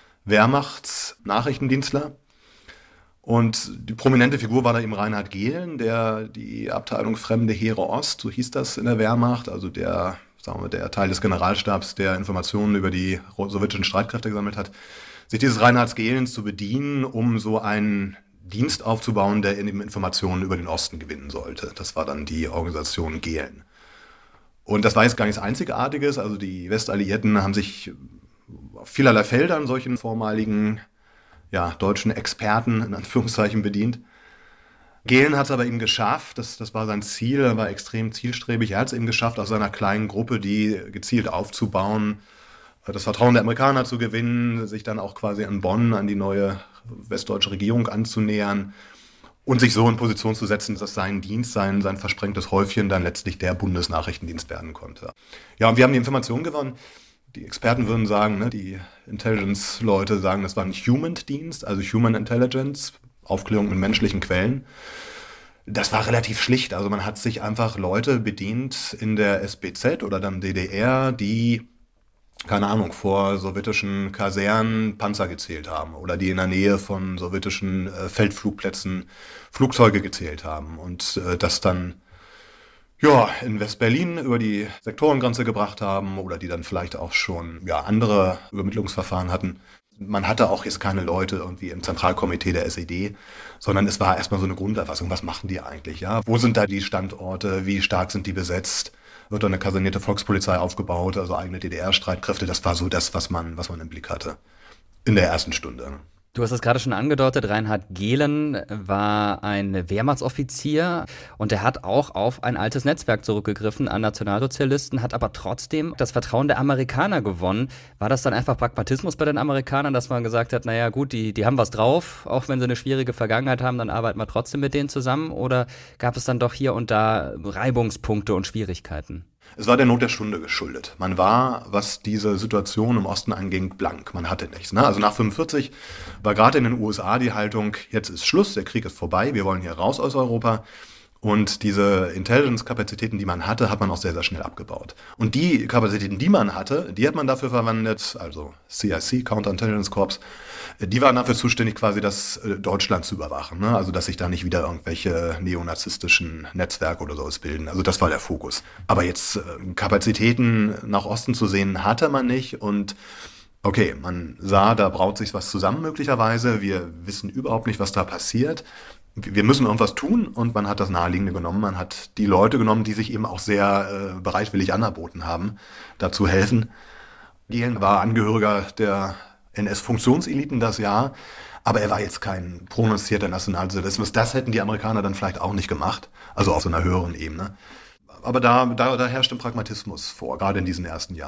Wehrmachtsnachrichtendienstler. Und die prominente Figur war da eben Reinhard Gehlen, der die Abteilung Fremde Heere Ost, so hieß das in der Wehrmacht, also der, sagen wir, der Teil des Generalstabs, der Informationen über die sowjetischen Streitkräfte gesammelt hat, sich dieses Reinhards Gehlens zu bedienen, um so einen Dienst aufzubauen, der eben Informationen über den Osten gewinnen sollte. Das war dann die Organisation Gehlen. Und das war jetzt gar nichts Einzigartiges, also die Westalliierten haben sich auf vielerlei Feldern solchen vormaligen ja, deutschen Experten in Anführungszeichen bedient. Gehlen hat es aber eben geschafft, das, das war sein Ziel, er war extrem zielstrebig, er hat es eben geschafft, aus seiner kleinen Gruppe, die gezielt aufzubauen, das Vertrauen der Amerikaner zu gewinnen, sich dann auch quasi an Bonn, an die neue westdeutsche Regierung anzunähern und sich so in Position zu setzen, dass sein Dienst, sein, sein versprengtes Häufchen dann letztlich der Bundesnachrichtendienst werden konnte. Ja, und wir haben die Informationen gewonnen. Die Experten würden sagen, ne, die Intelligence-Leute sagen, das war ein Human-Dienst, also Human Intelligence, Aufklärung mit menschlichen Quellen. Das war relativ schlicht, also man hat sich einfach Leute bedient in der S B Z oder dann D D R, die, keine Ahnung, vor sowjetischen Kasernen Panzer gezählt haben oder die in der Nähe von sowjetischen äh, Feldflugplätzen Flugzeuge gezählt haben und äh, das dann ja, in West-Berlin über die Sektorengrenze gebracht haben oder die dann vielleicht auch schon ja, andere Übermittlungsverfahren hatten. Man hatte auch jetzt keine Leute irgendwie im Zentralkomitee der S E D, sondern es war erstmal so eine Grunderfassung. Was machen die eigentlich? Ja? Wo sind da die Standorte? Wie stark sind die besetzt? Wird da eine kasernierte Volkspolizei aufgebaut, also eigene D D R-Streitkräfte? Das war so das, was man, was man im Blick hatte in der ersten Stunde. Du hast es gerade schon angedeutet, Reinhard Gehlen war ein Wehrmachtsoffizier und er hat auch auf ein altes Netzwerk zurückgegriffen an Nationalsozialisten, hat aber trotzdem das Vertrauen der Amerikaner gewonnen. War das dann einfach Pragmatismus bei den Amerikanern, dass man gesagt hat, naja gut, die, die haben was drauf, auch wenn sie eine schwierige Vergangenheit haben, dann arbeiten wir trotzdem mit denen zusammen? Oder gab es dann doch hier und da Reibungspunkte und Schwierigkeiten? Es war der Not der Stunde geschuldet. Man war, was diese Situation im Osten anging, blank. Man hatte nichts. Ne? Also nach fünfundvierzig war gerade in den U S A die Haltung, jetzt ist Schluss, der Krieg ist vorbei, wir wollen hier raus aus Europa. Und diese Intelligence-Kapazitäten, die man hatte, hat man auch sehr, sehr schnell abgebaut. Und die Kapazitäten, die man hatte, die hat man dafür verwendet, also C I C, Counterintelligence Corps, die waren dafür zuständig, quasi das Deutschland zu überwachen. Ne? Also, dass sich da nicht wieder irgendwelche neonazistischen Netzwerke oder sowas bilden. Also, das war der Fokus. Aber jetzt äh, Kapazitäten nach Osten zu sehen, hatte man nicht. Und okay, man sah, da braut sich was zusammen möglicherweise. Wir wissen überhaupt nicht, was da passiert. Wir müssen irgendwas tun und man hat das Naheliegende genommen. Man hat die Leute genommen, die sich eben auch sehr äh, bereitwillig anerboten haben, dazu helfen. Gehlen war Angehöriger der N S-Funktionseliten das Jahr, aber er war jetzt kein prononcierter Nationalsozialismus. Das hätten die Amerikaner dann vielleicht auch nicht gemacht, also auf so einer höheren Ebene. Aber da, da, da herrscht ein Pragmatismus vor, gerade in diesen ersten Jahren.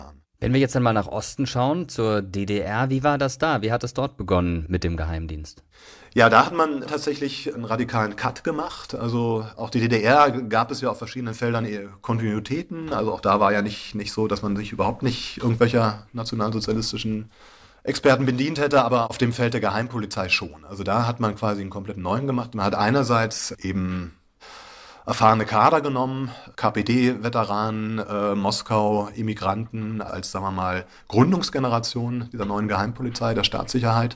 Wenn wir jetzt einmal nach Osten schauen, zur D D R, wie war das da? Wie hat es dort begonnen mit dem Geheimdienst? Ja, da hat man tatsächlich einen radikalen Cut gemacht. Also auch die D D R gab es ja auf verschiedenen Feldern eher Kontinuitäten. Also auch da war ja nicht, nicht so, dass man sich überhaupt nicht irgendwelcher nationalsozialistischen Experten bedient hätte, aber auf dem Feld der Geheimpolizei schon. Also da hat man quasi einen komplett neuen gemacht. Man hat einerseits eben erfahrene Kader genommen, K P D-Veteranen, äh, Moskau-Immigranten als, sagen wir mal, Gründungsgeneration dieser neuen Geheimpolizei, der Staatssicherheit.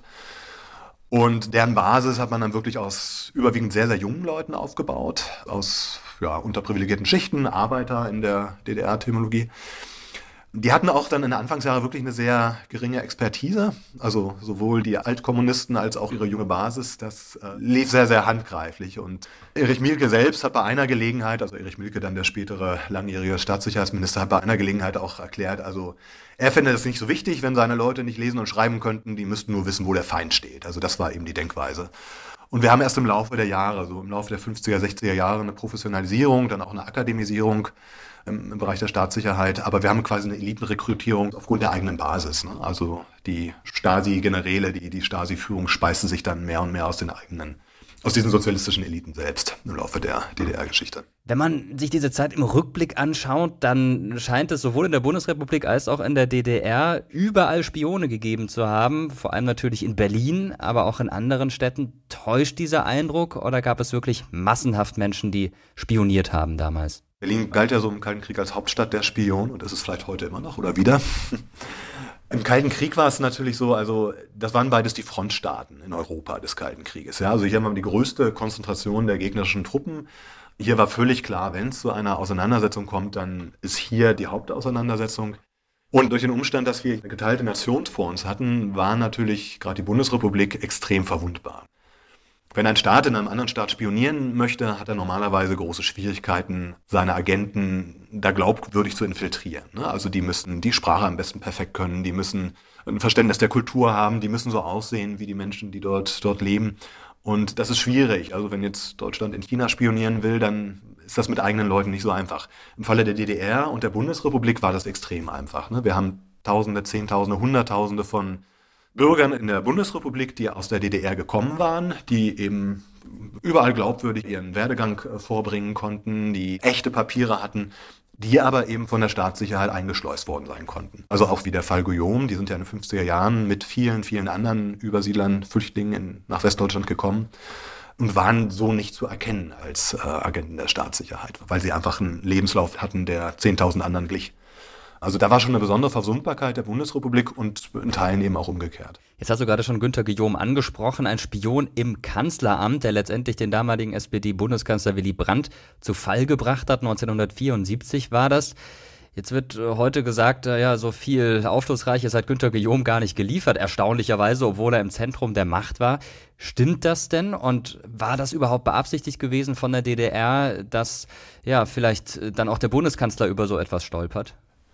Und deren Basis hat man dann wirklich aus überwiegend sehr, sehr jungen Leuten aufgebaut, aus ja, unterprivilegierten Schichten, Arbeiter in der D D R-Terminologie. Die hatten auch dann in der Anfangsjahre wirklich eine sehr geringe Expertise, also sowohl die Altkommunisten als auch ihre junge Basis, das äh, lief sehr, sehr handgreiflich. Und Erich Mielke selbst hat bei einer Gelegenheit, also Erich Mielke, dann der spätere langjährige Staatssicherheitsminister, hat bei einer Gelegenheit auch erklärt, also er fände es nicht so wichtig, wenn seine Leute nicht lesen und schreiben könnten, die müssten nur wissen, wo der Feind steht. Also das war eben die Denkweise. Und wir haben erst im Laufe der Jahre, so im Laufe der fünfziger, sechziger Jahre eine Professionalisierung, dann auch eine Akademisierung im, im Bereich der Staatssicherheit. Aber wir haben quasi eine Elitenrekrutierung aufgrund der eigenen Basis. Ne? Also die Stasi-Generäle, die, die Stasi-Führung speiste sich dann mehr und mehr aus den eigenen, aus diesen sozialistischen Eliten selbst im Laufe der D D R-Geschichte. Wenn man sich diese Zeit im Rückblick anschaut, dann scheint es sowohl in der Bundesrepublik als auch in der D D R überall Spione gegeben zu haben, vor allem natürlich in Berlin, aber auch in anderen Städten. Täuscht dieser Eindruck oder gab es wirklich massenhaft Menschen, die spioniert haben damals? Berlin galt ja so im Kalten Krieg als Hauptstadt der Spione und das ist vielleicht heute immer noch oder wieder. Im Kalten Krieg war es natürlich so, also das waren beides die Frontstaaten in Europa des Kalten Krieges. Ja? Also hier haben wir die größte Konzentration der gegnerischen Truppen. Hier war völlig klar, wenn es zu einer Auseinandersetzung kommt, dann ist hier die Hauptauseinandersetzung. Und durch den Umstand, dass wir eine geteilte Nation vor uns hatten, war natürlich gerade die Bundesrepublik extrem verwundbar. Wenn ein Staat in einem anderen Staat spionieren möchte, hat er normalerweise große Schwierigkeiten, seine Agenten da glaubwürdig zu infiltrieren. Also die müssen die Sprache am besten perfekt können, die müssen ein Verständnis der Kultur haben, die müssen so aussehen wie die Menschen, die dort, dort leben. Und das ist schwierig. Also wenn jetzt Deutschland in China spionieren will, dann ist das mit eigenen Leuten nicht so einfach. Im Falle der D D R und der Bundesrepublik war das extrem einfach. Wir haben Tausende, Zehntausende, Hunderttausende von Bürgern in der Bundesrepublik, die aus der D D R gekommen waren, die eben überall glaubwürdig ihren Werdegang vorbringen konnten, die echte Papiere hatten, die aber eben von der Staatssicherheit eingeschleust worden sein konnten. Also auch wie der Fall Guillaume, die sind ja in den fünfziger Jahren mit vielen, vielen anderen Übersiedlern, Flüchtlingen in, nach Westdeutschland gekommen und waren so nicht zu erkennen als äh, Agenten der Staatssicherheit, weil sie einfach einen Lebenslauf hatten, der zehntausend anderen glich. Also da war schon eine besondere Versumpbarkeit der Bundesrepublik und in Teilen eben auch umgekehrt. Jetzt hast du gerade schon Günter Guillaume angesprochen, ein Spion im Kanzleramt, der letztendlich den damaligen S P D-Bundeskanzler Willy Brandt zu Fall gebracht hat. neunzehnhundertvierundsiebzig war das. Jetzt wird heute gesagt, ja, so viel Aufschlussreiches hat Günter Guillaume gar nicht geliefert, erstaunlicherweise, obwohl er im Zentrum der Macht war. Stimmt das denn? Und war das überhaupt beabsichtigt gewesen von der D D R, dass ja vielleicht dann auch der Bundeskanzler über so etwas stolpert?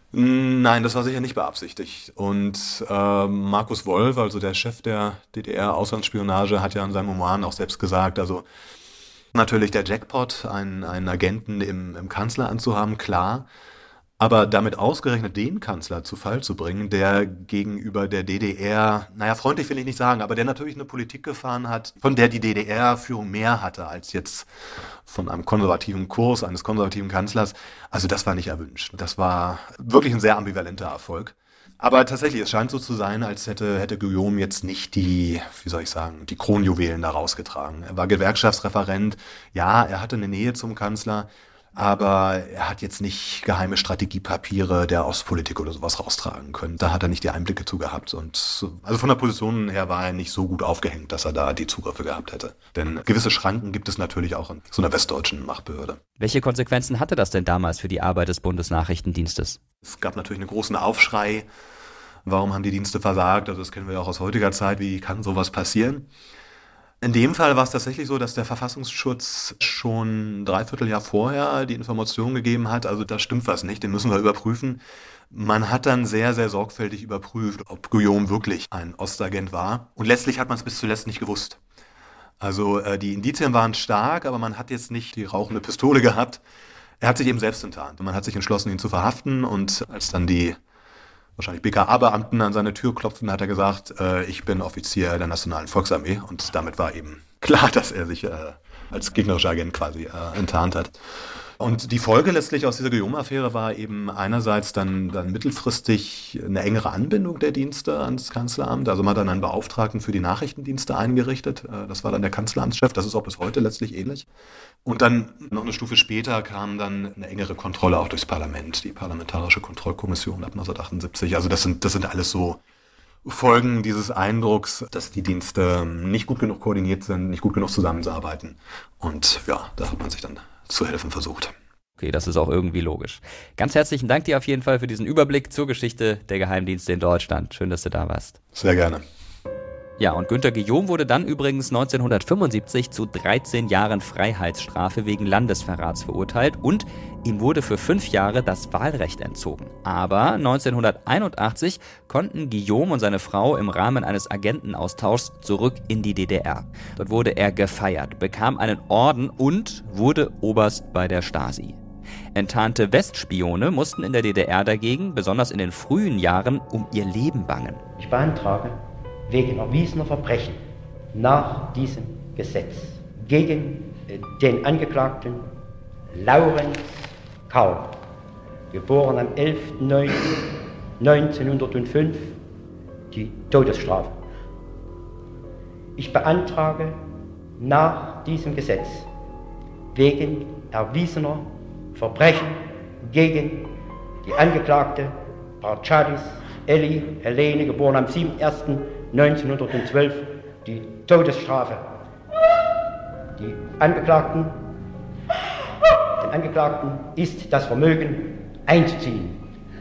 Nein, das war sicher nicht beabsichtigt. Und äh, Markus Wolf, also der Chef der D D R-Auslandsspionage, hat ja in seinem Roman auch selbst gesagt, also natürlich der Jackpot, einen, einen Agenten im, im Kanzleramt zu haben, klar. Aber damit ausgerechnet den Kanzler zu Fall zu bringen, der gegenüber der D D R, naja, freundlich will ich nicht sagen, aber der natürlich eine Politik gefahren hat, von der die D D R-Führung mehr hatte als jetzt von einem konservativen Kurs eines konservativen Kanzlers. Also das war nicht erwünscht. Das war wirklich ein sehr ambivalenter Erfolg. Aber tatsächlich, es scheint so zu sein, als hätte, hätte Guillaume jetzt nicht die, wie soll ich sagen, die Kronjuwelen da rausgetragen. Er war Gewerkschaftsreferent, ja, er hatte eine Nähe zum Kanzler, aber er hat jetzt nicht geheime Strategiepapiere der Ostpolitik oder sowas raustragen können. Da hat er nicht die Einblicke zu gehabt. Und also von der Position her war er nicht so gut aufgehängt, dass er da die Zugriffe gehabt hätte. Denn gewisse Schranken gibt es natürlich auch in so einer westdeutschen Machtbehörde. Welche Konsequenzen hatte das denn damals für die Arbeit des Bundesnachrichtendienstes? Es gab natürlich einen großen Aufschrei. Warum haben die Dienste versagt? Also das kennen wir ja auch aus heutiger Zeit. Wie kann sowas passieren? In dem Fall war es tatsächlich so, dass der Verfassungsschutz schon ein Dreivierteljahr vorher die Information gegeben hat, also da stimmt was nicht, den müssen wir überprüfen. Man hat dann sehr, sehr sorgfältig überprüft, ob Guillaume wirklich ein Ostagent war. Und letztlich hat man es bis zuletzt nicht gewusst. Also äh, die Indizien waren stark, aber man hat jetzt nicht die rauchende Pistole gehabt. Er hat sich eben selbst enttarnt. Man hat sich entschlossen, ihn zu verhaften. Und als dann die wahrscheinlich B K A-Beamten an seine Tür klopften, hat er gesagt, äh, ich bin Offizier der Nationalen Volksarmee. Und damit war eben klar, dass er sich äh, als gegnerischer Agent quasi äh, enttarnt hat. Und die Folge letztlich aus dieser Guillaume-Affäre war eben einerseits dann, dann mittelfristig eine engere Anbindung der Dienste ans Kanzleramt. Also man hat dann einen Beauftragten für die Nachrichtendienste eingerichtet. Das war dann der Kanzleramtschef. Das ist auch bis heute letztlich ähnlich. Und dann noch eine Stufe später kam dann eine engere Kontrolle auch durchs Parlament, die Parlamentarische Kontrollkommission ab neunzehnhundertachtundsiebzig. Also das sind, das sind alles so Folgen dieses Eindrucks, dass die Dienste nicht gut genug koordiniert sind, nicht gut genug zusammenarbeiten. Und ja, da hat man sich dann zu helfen versucht. Okay, das ist auch irgendwie logisch. Ganz herzlichen Dank dir auf jeden Fall für diesen Überblick zur Geschichte der Geheimdienste in Deutschland. Schön, dass du da warst. Sehr gerne. Ja, und Günter Guillaume wurde dann übrigens neunzehnhundertfünfundsiebzig zu dreizehn Jahren Freiheitsstrafe wegen Landesverrats verurteilt und ihm wurde für fünf Jahre das Wahlrecht entzogen. Aber neunzehnhunderteinundachtzig konnten Guillaume und seine Frau im Rahmen eines Agentenaustauschs zurück in die D D R. Dort wurde er gefeiert, bekam einen Orden und wurde Oberst bei der Stasi. Enttarnte Westspione mussten in der D D R dagegen, besonders in den frühen Jahren, um ihr Leben bangen. Ich beantrage, wegen erwiesener Verbrechen nach diesem Gesetz gegen den Angeklagten Laurenz Kaul, geboren am elften neunten neunzehnhundertfünf, die Todesstrafe. Ich beantrage nach diesem Gesetz wegen erwiesener Verbrechen gegen die Angeklagte Bartschadis Elli Helene, geboren am siebten ersten neunzehnhundertzwölf, die Todesstrafe. Die Angeklagten, den Angeklagten ist das Vermögen einzuziehen.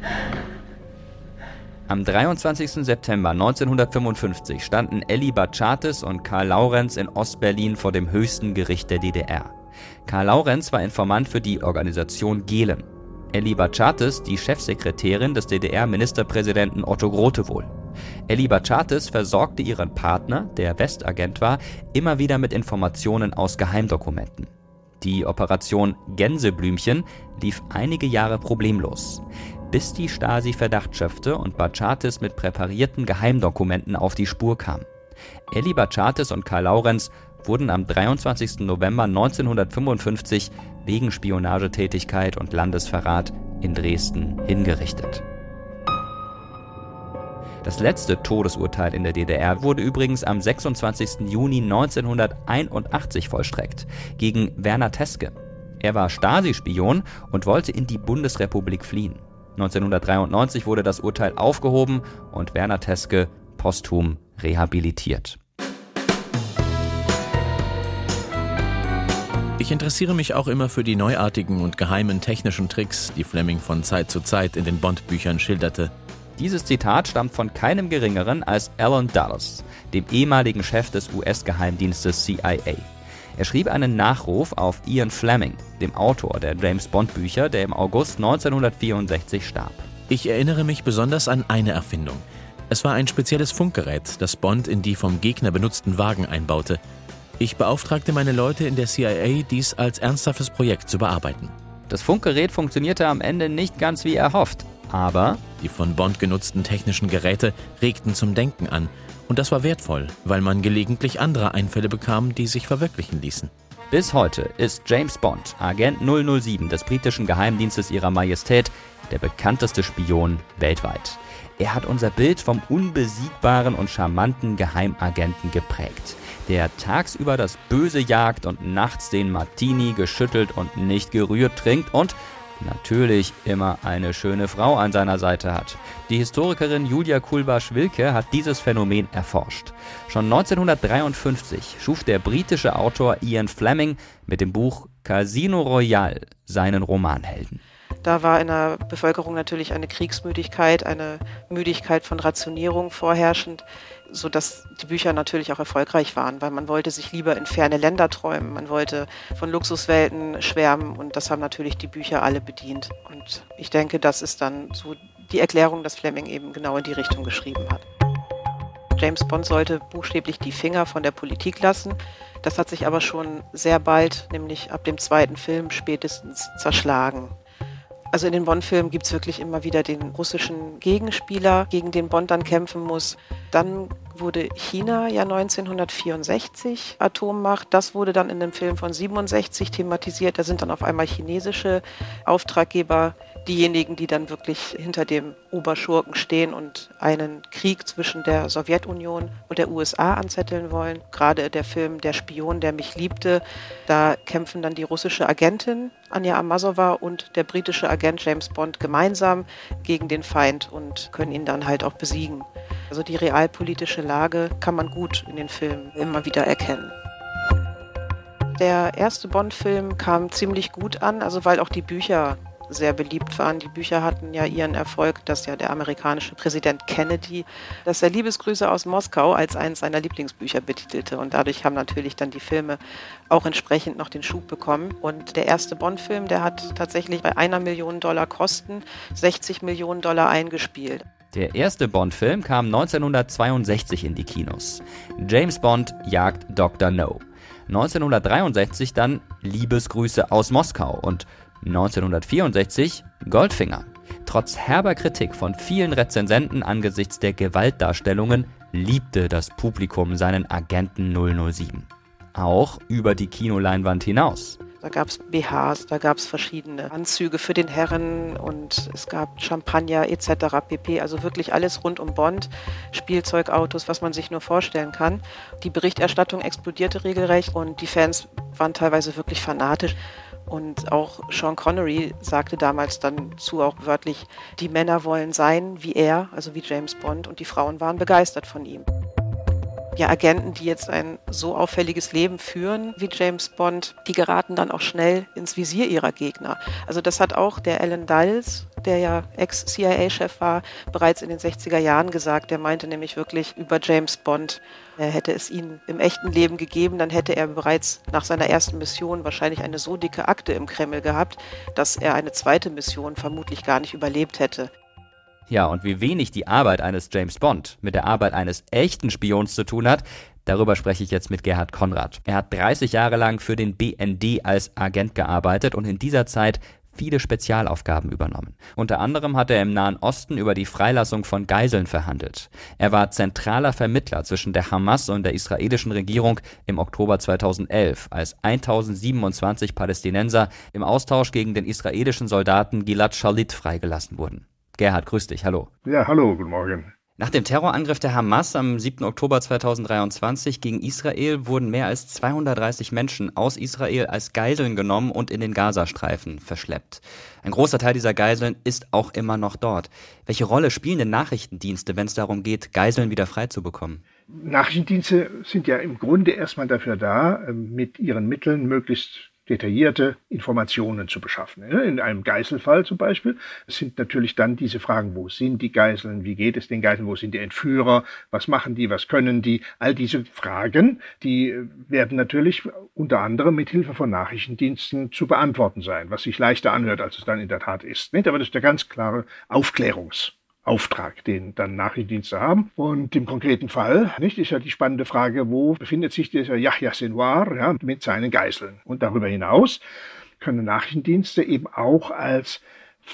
Am dreiundzwanzigsten September neunzehnhundertfünfundfünfzig standen Elli Batschatis und Karl Laurenz in Ostberlin vor dem höchsten Gericht der D D R. Karl Laurenz war Informant für die Organisation Gehlen. Elli Batschatis die Chefsekretärin des D D R-Ministerpräsidenten Otto Grotewohl. Elli Batschatis versorgte ihren Partner, der Westagent war, immer wieder mit Informationen aus Geheimdokumenten. Die Operation Gänseblümchen lief einige Jahre problemlos, bis die Stasi Verdacht schöpfte und Batschatis mit präparierten Geheimdokumenten auf die Spur kam. Elli Batschatis und Karl Laurenz wurden am dreiundzwanzigsten November neunzehnhundertfünfundfünfzig wegen Spionagetätigkeit und Landesverrat in Dresden hingerichtet. Das letzte Todesurteil in der D D R wurde übrigens am sechsundzwanzigsten Juni neunzehnhunderteinundachtzig vollstreckt, gegen Werner Teske. Er war Stasi-Spion und wollte in die Bundesrepublik fliehen. neunzehnhundertdreiundneunzig wurde das Urteil aufgehoben und Werner Teske posthum rehabilitiert. Ich interessiere mich auch immer für die neuartigen und geheimen technischen Tricks, die Fleming von Zeit zu Zeit in den Bond-Büchern schilderte. Dieses Zitat stammt von keinem Geringeren als Alan Dulles, dem ehemaligen Chef des U S-Geheimdienstes C I A. Er schrieb einen Nachruf auf Ian Fleming, dem Autor der James-Bond-Bücher, der im August neunzehnhundertvierundsechzig starb. Ich erinnere mich besonders an eine Erfindung. Es war ein spezielles Funkgerät, das Bond in die vom Gegner benutzten Wagen einbaute. Ich beauftragte meine Leute in der C I A, dies als ernsthaftes Projekt zu bearbeiten. Das Funkgerät funktionierte am Ende nicht ganz wie erhofft, aber die von Bond genutzten technischen Geräte regten zum Denken an. Und das war wertvoll, weil man gelegentlich andere Einfälle bekam, die sich verwirklichen ließen. Bis heute ist James Bond, Agent null null sieben des britischen Geheimdienstes Ihrer Majestät, der bekannteste Spion weltweit. Er hat unser Bild vom unbesiegbaren und charmanten Geheimagenten geprägt, der tagsüber das Böse jagt und nachts den Martini geschüttelt und nicht gerührt trinkt und natürlich immer eine schöne Frau an seiner Seite hat. Die Historikerin Julia Kulbasch-Wilke hat dieses Phänomen erforscht. Schon neunzehnhundertdreiundfünfzig schuf der britische Autor Ian Fleming mit dem Buch Casino Royale seinen Romanhelden. Da war in der Bevölkerung natürlich eine Kriegsmüdigkeit, eine Müdigkeit von Rationierung vorherrschend, sodass die Bücher natürlich auch erfolgreich waren, weil man wollte sich lieber in ferne Länder träumen, man wollte von Luxuswelten schwärmen und das haben natürlich die Bücher alle bedient. Und ich denke, das ist dann so die Erklärung, dass Fleming eben genau in die Richtung geschrieben hat. James Bond sollte buchstäblich die Finger von der Politik lassen. Das hat sich aber schon sehr bald, nämlich ab dem zweiten Film, spätestens zerschlagen. Also in den Bond-Filmen gibt es wirklich immer wieder den russischen Gegenspieler, gegen den Bond dann kämpfen muss. Dann wurde China ja neunzehnhundertvierundsechzig Atommacht. Das wurde dann in dem Film von siebenundsechzig thematisiert. Da sind dann auf einmal chinesische Auftraggeber diejenigen, die dann wirklich hinter dem Oberschurken stehen und einen Krieg zwischen der Sowjetunion und der U S A anzetteln wollen. Gerade der Film Der Spion, der mich liebte, da kämpfen dann die russische Agentin Anja Amasova und der britische Agent James Bond gemeinsam gegen den Feind und können ihn dann halt auch besiegen. Also die realpolitische Lage kann man gut in den Filmen immer wieder erkennen. Der erste Bond-Film kam ziemlich gut an, also weil auch die Bücher sehr beliebt waren. Die Bücher hatten ja ihren Erfolg, dass ja der amerikanische Präsident Kennedy, dass er Liebesgrüße aus Moskau als eines seiner Lieblingsbücher betitelte. Und dadurch haben natürlich dann die Filme auch entsprechend noch den Schub bekommen. Und der erste Bond-Film, der hat tatsächlich bei einer Million Dollar Kosten sechzig Millionen Dollar eingespielt. Der erste Bond-Film kam neunzehnhundertzweiundsechzig in die Kinos. James Bond jagt Doktor No. neunzehnhundertdreiundsechzig dann Liebesgrüße aus Moskau und neunzehnhundertvierundsechzig Goldfinger. Trotz herber Kritik von vielen Rezensenten angesichts der Gewaltdarstellungen liebte das Publikum seinen Agenten null null sieben. Auch über die Kinoleinwand hinaus. Da gab es B Hs, da gab es verschiedene Anzüge für den Herren und es gab Champagner et cetera pp. Also wirklich alles rund um Bond, Spielzeugautos, was man sich nur vorstellen kann. Die Berichterstattung explodierte regelrecht und die Fans waren teilweise wirklich fanatisch. Und auch Sean Connery sagte damals dann zu, auch wörtlich, die Männer wollen sein wie er, also wie James Bond, und die Frauen waren begeistert von ihm. Ja, Agenten, die jetzt ein so auffälliges Leben führen wie James Bond, die geraten dann auch schnell ins Visier ihrer Gegner. Also das hat auch der Alan Dulles, der ja Ex-C I A-Chef war, bereits in den sechziger Jahren gesagt. Der meinte nämlich wirklich über James Bond, er hätte es ihn im echten Leben gegeben, dann hätte er bereits nach seiner ersten Mission wahrscheinlich eine so dicke Akte im Kreml gehabt, dass er eine zweite Mission vermutlich gar nicht überlebt hätte. Ja, und wie wenig die Arbeit eines James Bond mit der Arbeit eines echten Spions zu tun hat, darüber spreche ich jetzt mit Gerhard Konrad. Er hat dreißig Jahre lang für den B N D als Agent gearbeitet und in dieser Zeit viele Spezialaufgaben übernommen. Unter anderem hat er im Nahen Osten über die Freilassung von Geiseln verhandelt. Er war zentraler Vermittler zwischen der Hamas und der israelischen Regierung im Oktober zweitausendelf, als tausendsiebenundzwanzig Palästinenser im Austausch gegen den israelischen Soldaten Gilad Shalit freigelassen wurden. Gerhard, grüß dich, hallo. Ja, hallo, guten Morgen. Nach dem Terrorangriff der Hamas am siebten Oktober zweitausenddreiundzwanzig gegen Israel wurden mehr als zweihundertdreißig Menschen aus Israel als Geiseln genommen und in den Gazastreifen verschleppt. Ein großer Teil dieser Geiseln ist auch immer noch dort. Welche Rolle spielen denn Nachrichtendienste, wenn es darum geht, Geiseln wieder freizubekommen? Nachrichtendienste sind ja im Grunde erstmal dafür da, mit ihren Mitteln möglichst detaillierte Informationen zu beschaffen. In einem Geiselfall zum Beispiel sind natürlich dann diese Fragen, wo sind die Geiseln, wie geht es den Geiseln, wo sind die Entführer, was machen die, was können die, all diese Fragen, die werden natürlich unter anderem mit Hilfe von Nachrichtendiensten zu beantworten sein, was sich leichter anhört, als es dann in der Tat ist. Aber das ist der ganz klare Aufklärungs- Auftrag, den dann Nachrichtendienste haben. Und im konkreten Fall nicht, ist ja die spannende Frage, wo befindet sich dieser Yahya Sinwar ja, mit seinen Geiseln. Und darüber hinaus können Nachrichtendienste eben auch als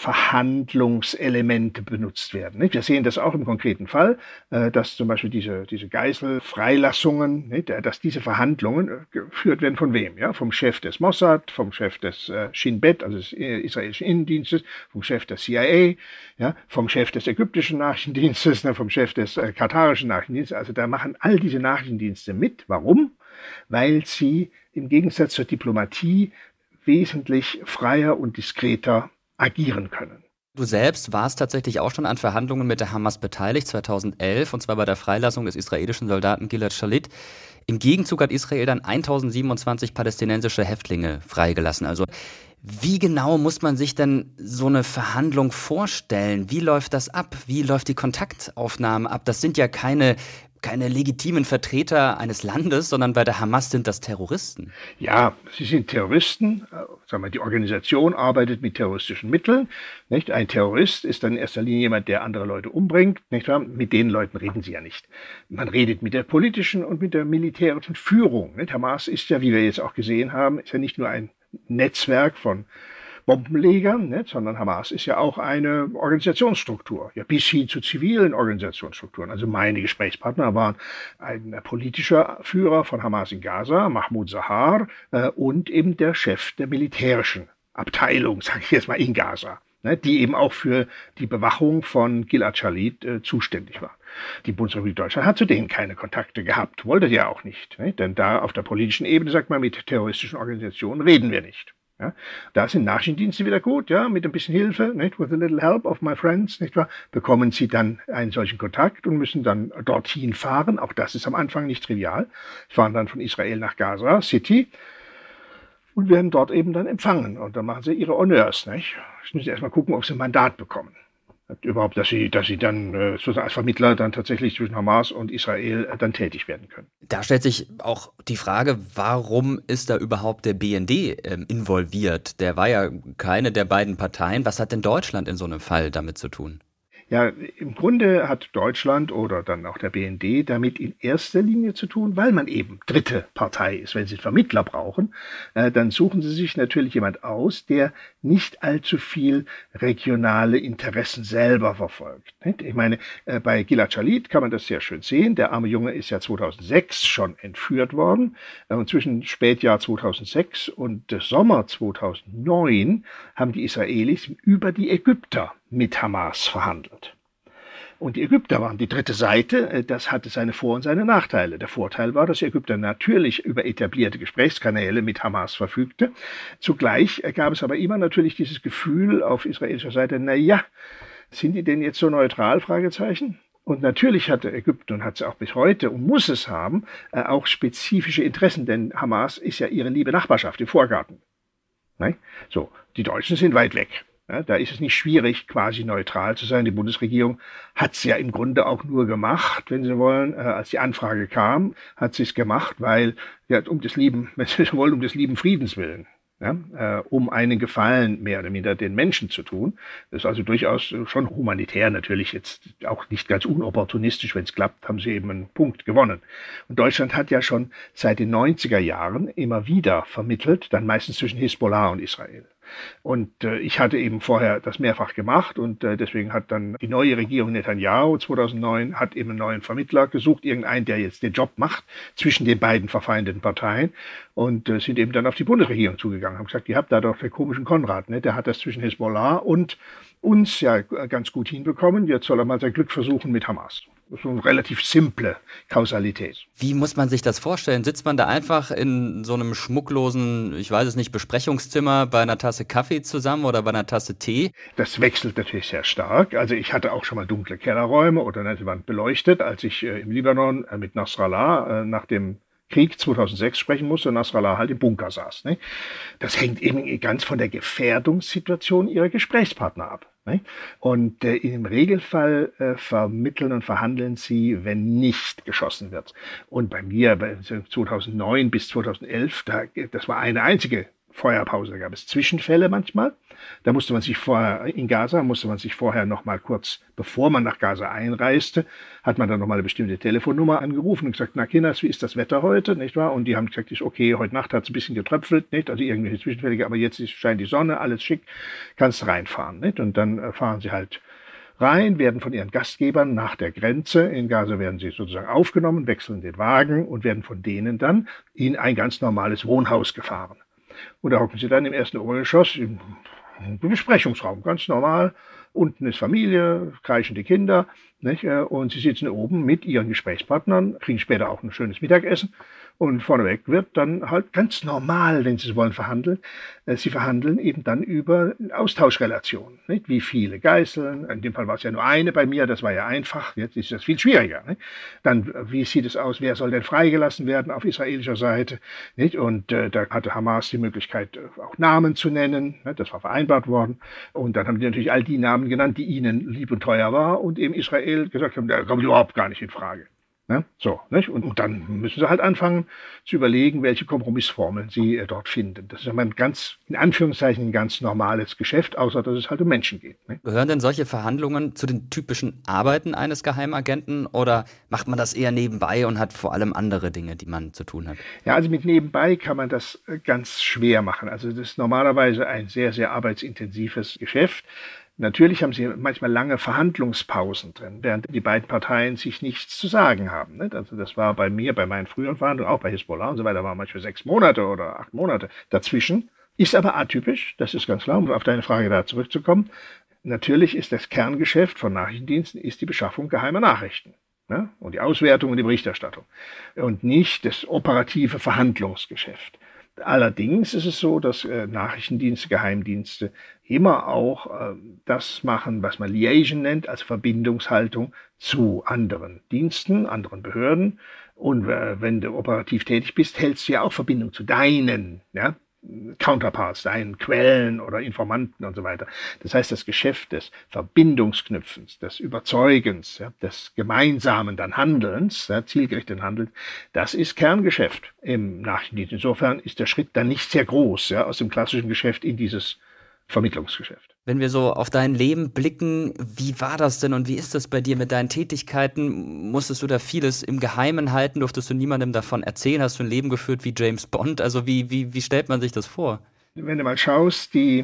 Verhandlungselemente benutzt werden. Nicht? Wir sehen das auch im konkreten Fall, dass zum Beispiel diese, diese Geiselfreilassungen, nicht? Dass diese Verhandlungen geführt werden von wem? Ja? Vom Chef des Mossad, vom Chef des Shin Bet, also des israelischen Innendienstes, vom Chef des C I A, ja? Vom Chef des ägyptischen Nachrichtendienstes, ne? Vom Chef des äh, katarischen Nachrichtendienstes. Also da machen all diese Nachrichtendienste mit. Warum? Weil sie im Gegensatz zur Diplomatie wesentlich freier und diskreter agieren können. Du selbst warst tatsächlich auch schon an Verhandlungen mit der Hamas beteiligt, zweitausendelf, und zwar bei der Freilassung des israelischen Soldaten Gilad Shalit. Im Gegenzug hat Israel dann tausendsiebenundzwanzig palästinensische Häftlinge freigelassen. Also wie genau muss man sich denn so eine Verhandlung vorstellen? Wie läuft das ab? Wie läuft die Kontaktaufnahme ab? Das sind ja keine keine legitimen Vertreter eines Landes, sondern bei der Hamas sind das Terroristen. Ja, sie sind Terroristen. Sagen wir, die Organisation arbeitet mit terroristischen Mitteln. Nicht? Ein Terrorist ist dann in erster Linie jemand, der andere Leute umbringt. Nicht wahr? Mit den Leuten reden sie ja nicht. Man redet mit der politischen und mit der militärischen Führung. Nicht? Hamas ist ja, wie wir jetzt auch gesehen haben, ist ja nicht nur ein Netzwerk von Bombenlegern, nicht? Sondern Hamas ist ja auch eine Organisationsstruktur, ja, bis hin zu zivilen Organisationsstrukturen. Also meine Gesprächspartner waren ein politischer Führer von Hamas in Gaza, Mahmoud Zahar, äh, und eben der Chef der militärischen Abteilung, sage ich jetzt mal, in Gaza, ne, die eben auch für die Bewachung von Gilad Shalit äh, zuständig war. Die Bundesrepublik Deutschland hat zu denen keine Kontakte gehabt, wollte ja auch nicht, ne, denn da auf der politischen Ebene sagt man, mit terroristischen Organisationen reden wir nicht. Ja. Da sind Nachrichtendienste wieder gut, ja, mit ein bisschen Hilfe, nicht, with a little help of my friends, nicht wahr, bekommen sie dann einen solchen Kontakt und müssen dann dorthin fahren. Auch das ist am Anfang nicht trivial. Sie fahren dann von Israel nach Gaza City und werden dort eben dann empfangen. Und dann machen sie ihre Honneurs, nicht? Jetzt müssen sie erstmal gucken, ob sie ein Mandat bekommen. Überhaupt, dass sie, dass sie dann äh, sozusagen als Vermittler dann tatsächlich zwischen Hamas und Israel äh, dann tätig werden können. Da stellt sich auch die Frage, warum ist da überhaupt der B N D ähm, involviert? Der war ja keine der beiden Parteien. Was hat denn Deutschland in so einem Fall damit zu tun? Ja, im Grunde hat Deutschland oder dann auch der B N D damit in erster Linie zu tun, weil man eben dritte Partei ist. Wenn sie einen Vermittler brauchen, äh, dann suchen sie sich natürlich jemand aus, der nicht allzu viel regionale Interessen selber verfolgt. Nicht? Ich meine, äh, bei Gilad Shalit kann man das sehr schön sehen. Der arme Junge ist ja zweitausendsechs schon entführt worden. Äh, und zwischen Spätjahr zweitausendsechs und äh, Sommer zweitausendneun haben die Israelis über die Ägypter mit Hamas verhandelt. Und die Ägypter waren die dritte Seite, das hatte seine Vor- und seine Nachteile. Der Vorteil war, dass die Ägypter natürlich über etablierte Gesprächskanäle mit Hamas verfügte. Zugleich gab es aber immer natürlich dieses Gefühl auf israelischer Seite, na ja, sind die denn jetzt so neutral? Fragezeichen. Und natürlich hatte Ägypten und hat es auch bis heute und muss es haben, auch spezifische Interessen, denn Hamas ist ja ihre liebe Nachbarschaft im Vorgarten. Nein? So, die Deutschen sind weit weg. Ja, da ist es nicht schwierig, quasi neutral zu sein. Die Bundesregierung hat es ja im Grunde auch nur gemacht, wenn Sie wollen, äh, als die Anfrage kam, hat sie es gemacht, weil, ja, um des lieben, wenn Sie wollen, um des lieben Friedens willen. Ja, äh, um einen Gefallen mehr oder minder den Menschen zu tun. Das ist also durchaus schon humanitär, natürlich jetzt auch nicht ganz unopportunistisch. Wenn es klappt, haben sie eben einen Punkt gewonnen. Und Deutschland hat ja schon seit den neunziger Jahren immer wieder vermittelt, dann meistens zwischen Hisbollah und Israel. Und äh, ich hatte eben vorher das mehrfach gemacht und äh, deswegen hat dann die neue Regierung Netanyahu zweitausendneun hat eben einen neuen Vermittler gesucht, irgendeinen, der jetzt den Job macht zwischen den beiden verfeindeten Parteien und äh, sind eben dann auf die Bundesregierung zugegangen, haben gesagt, ihr habt da doch den komischen Konrad, ne? Der hat das zwischen Hisbollah und uns ja ganz gut hinbekommen, jetzt soll er mal sein Glück versuchen mit Hamas. Das ist eine relativ simple Kausalität. Wie muss man sich das vorstellen? Sitzt man da einfach in so einem schmucklosen, ich weiß es nicht, Besprechungszimmer bei einer Tasse Kaffee zusammen oder bei einer Tasse Tee? Das wechselt natürlich sehr stark. Also ich hatte auch schon mal dunkle Kellerräume oder sie waren beleuchtet, als ich äh, im Libanon äh, mit Nasrallah äh, nach dem Krieg zweitausendsechs sprechen musste und Nasrallah halt im Bunker saß. Ne? Das hängt eben ganz von der Gefährdungssituation ihrer Gesprächspartner ab. Ne? Und äh, im Regelfall äh, vermitteln und verhandeln sie, wenn nicht geschossen wird. Und bei mir, bei zweitausendneun bis zweitausendelf, da, das war eine einzige Feuerpause, da gab es Zwischenfälle manchmal. Da musste man sich vorher, in Gaza musste man sich vorher noch mal kurz, bevor man nach Gaza einreiste, hat man dann noch mal eine bestimmte Telefonnummer angerufen und gesagt, na Kinders, wie ist das Wetter heute, nicht wahr? Und die haben gesagt, ist okay, heute Nacht hat es ein bisschen getröpfelt, nicht? Also irgendwelche Zwischenfälle, aber jetzt ist, scheint die Sonne, alles schick, kannst reinfahren, nicht? Und dann äh, fahren sie halt rein, werden von ihren Gastgebern nach der Grenze, in Gaza werden sie sozusagen aufgenommen, wechseln den Wagen und werden von denen dann in ein ganz normales Wohnhaus gefahren. Und da hocken sie dann im ersten Obergeschoss im Besprechungsraum, ganz normal. Unten ist Familie, kreischende Kinder, nicht? Und sie sitzen oben mit ihren Gesprächspartnern, kriegen später auch ein schönes Mittagessen. Und vorneweg wird dann halt ganz normal, wenn sie wollen, verhandeln. Sie verhandeln eben dann über Austauschrelationen. Nicht? Wie viele Geiseln, in dem Fall war es ja nur eine bei mir, das war ja einfach, jetzt ist das viel schwieriger. Nicht? Dann, wie sieht es aus, wer soll denn freigelassen werden auf israelischer Seite? Nicht? Und äh, da hatte Hamas die Möglichkeit, auch Namen zu nennen, nicht? Das war vereinbart worden. Und dann haben die natürlich all die Namen genannt, die ihnen lieb und teuer war und eben Israel gesagt haben, da kommt überhaupt gar nicht in Frage. Ne? So, nicht? Und, und dann müssen sie halt anfangen zu überlegen, welche Kompromissformeln sie äh, dort finden. Das ist immer ein ganz, in Anführungszeichen, ein ganz normales Geschäft, außer dass es halt um Menschen geht. Ne? Gehören denn solche Verhandlungen zu den typischen Arbeiten eines Geheimagenten oder macht man das eher nebenbei und hat vor allem andere Dinge, die man zu tun hat? Ja, also mit nebenbei kann man das ganz schwer machen. Also das ist normalerweise ein sehr, sehr arbeitsintensives Geschäft. Natürlich haben sie manchmal lange Verhandlungspausen drin, während die beiden Parteien sich nichts zu sagen haben. Also das war bei mir, bei meinen früheren Verhandlungen, auch bei Hisbollah und so weiter, waren manchmal sechs Monate oder acht Monate dazwischen. Ist aber atypisch, das ist ganz klar, um auf deine Frage da zurückzukommen. Natürlich ist das Kerngeschäft von Nachrichtendiensten ist die Beschaffung geheimer Nachrichten. Ne? Und die Auswertung und die Berichterstattung. Und nicht das operative Verhandlungsgeschäft. Allerdings ist es so, dass äh, Nachrichtendienste, Geheimdienste immer auch äh, das machen, was man Liaison nennt, also Verbindungshaltung zu anderen Diensten, anderen Behörden. Und äh, wenn du operativ tätig bist, hältst du ja auch Verbindung zu deinen, ja, Counterparts, deinen Quellen oder Informanten und so weiter. Das heißt, das Geschäft des Verbindungsknüpfens, des Überzeugens, ja, des gemeinsamen dann Handelns, ja, zielgerichteten Handelns, das ist Kerngeschäft im Nachrichtendienst. Insofern ist der Schritt dann nicht sehr groß, ja, aus dem klassischen Geschäft in dieses Vermittlungsgeschäft. Wenn wir so auf dein Leben blicken, wie war das denn und wie ist das bei dir mit deinen Tätigkeiten? Musstest du da vieles im Geheimen halten? Durftest du niemandem davon erzählen? Hast du ein Leben geführt wie James Bond? Also wie, wie, wie stellt man sich das vor? Wenn du mal schaust, die,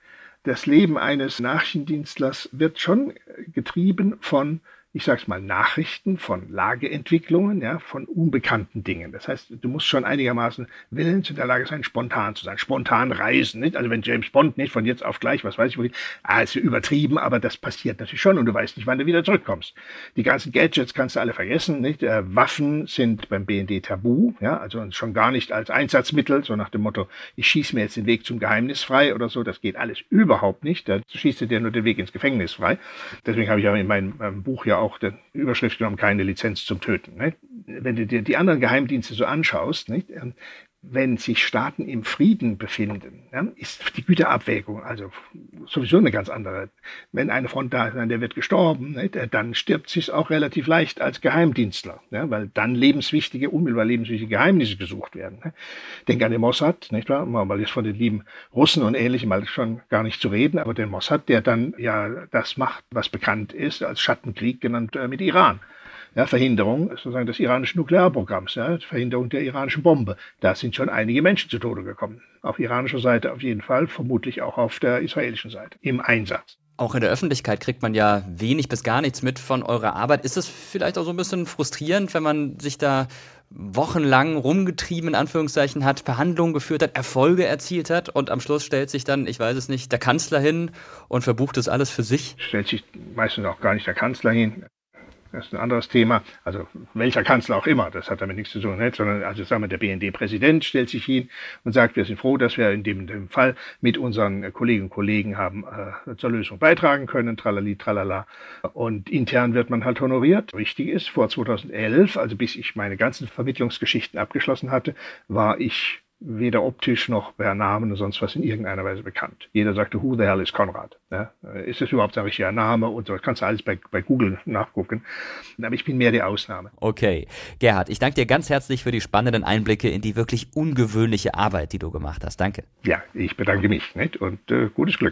das Leben eines Nachrichtendienstlers wird schon getrieben von, ich sag's mal, Nachrichten, von Lageentwicklungen, ja, von unbekannten Dingen. Das heißt, du musst schon einigermaßen willens in der Lage sein, spontan zu sein, spontan reisen, nicht? Also wenn James Bond nicht von jetzt auf gleich, was weiß ich, wohin, ah, ist übertrieben, aber das passiert natürlich schon und du weißt nicht, wann du wieder zurückkommst. Die ganzen Gadgets kannst du alle vergessen, nicht? Äh, Waffen sind beim B N D tabu, ja, also schon gar nicht als Einsatzmittel, so nach dem Motto, ich schieße mir jetzt den Weg zum Geheimnis frei oder so, das geht alles überhaupt nicht, da schießt du dir nur den Weg ins Gefängnis frei. Deswegen habe ich auch in meinem ähm, Buch ja auch die Überschrift genommen, keine Lizenz zum Töten. Nicht? Wenn du dir die anderen Geheimdienste so anschaust, nicht? Wenn sich Staaten im Frieden befinden, ja, ist die Güterabwägung also sowieso eine ganz andere. Wenn eine Front da ist, der wird gestorben, nicht? Dann stirbt sich auch relativ leicht als Geheimdienstler, ja, weil dann lebenswichtige, unmittelbar lebenswichtige Geheimnisse gesucht werden. Ne? Denk an den Mossad, nicht wahr? Mal jetzt von den lieben Russen und Ähnlichem mal schon gar nicht zu reden, aber den Mossad, der dann ja das macht, was bekannt ist, als Schattenkrieg genannt äh, mit Iran. Ja, Verhinderung sozusagen des iranischen Nuklearprogramms, ja, Verhinderung der iranischen Bombe. Da sind schon einige Menschen zu Tode gekommen. Auf iranischer Seite auf jeden Fall, vermutlich auch auf der israelischen Seite im Einsatz. Auch in der Öffentlichkeit kriegt man ja wenig bis gar nichts mit von eurer Arbeit. Ist es vielleicht auch so ein bisschen frustrierend, wenn man sich da wochenlang rumgetrieben, in Anführungszeichen, hat, Verhandlungen geführt hat, Erfolge erzielt hat und am Schluss stellt sich dann, ich weiß es nicht, der Kanzler hin und verbucht das alles für sich? Stellt sich meistens auch gar nicht der Kanzler hin. Das ist ein anderes Thema, also welcher Kanzler auch immer, das hat damit nichts zu tun, nicht? Sondern also sagen wir, der B N D-Präsident stellt sich hin und sagt, wir sind froh, dass wir in dem, in dem Fall mit unseren Kolleginnen und Kollegen haben äh, zur Lösung beitragen können, tralali, tralala. Und intern wird man halt honoriert. Wichtig ist, vor zweitausendelf, also bis ich meine ganzen Vermittlungsgeschichten abgeschlossen hatte, war ich weder optisch noch per Namen oder sonst was in irgendeiner Weise bekannt. Jeder sagte, who the hell is Konrad? Ja, ist das überhaupt ein richtiger Name? Und so, das kannst du alles bei, bei Google nachgucken. Aber ich bin mehr die Ausnahme. Okay. Gerhard, ich danke dir ganz herzlich für die spannenden Einblicke in die wirklich ungewöhnliche Arbeit, die du gemacht hast. Danke. Ja, ich bedanke mich, nicht? Und äh, gutes Glück.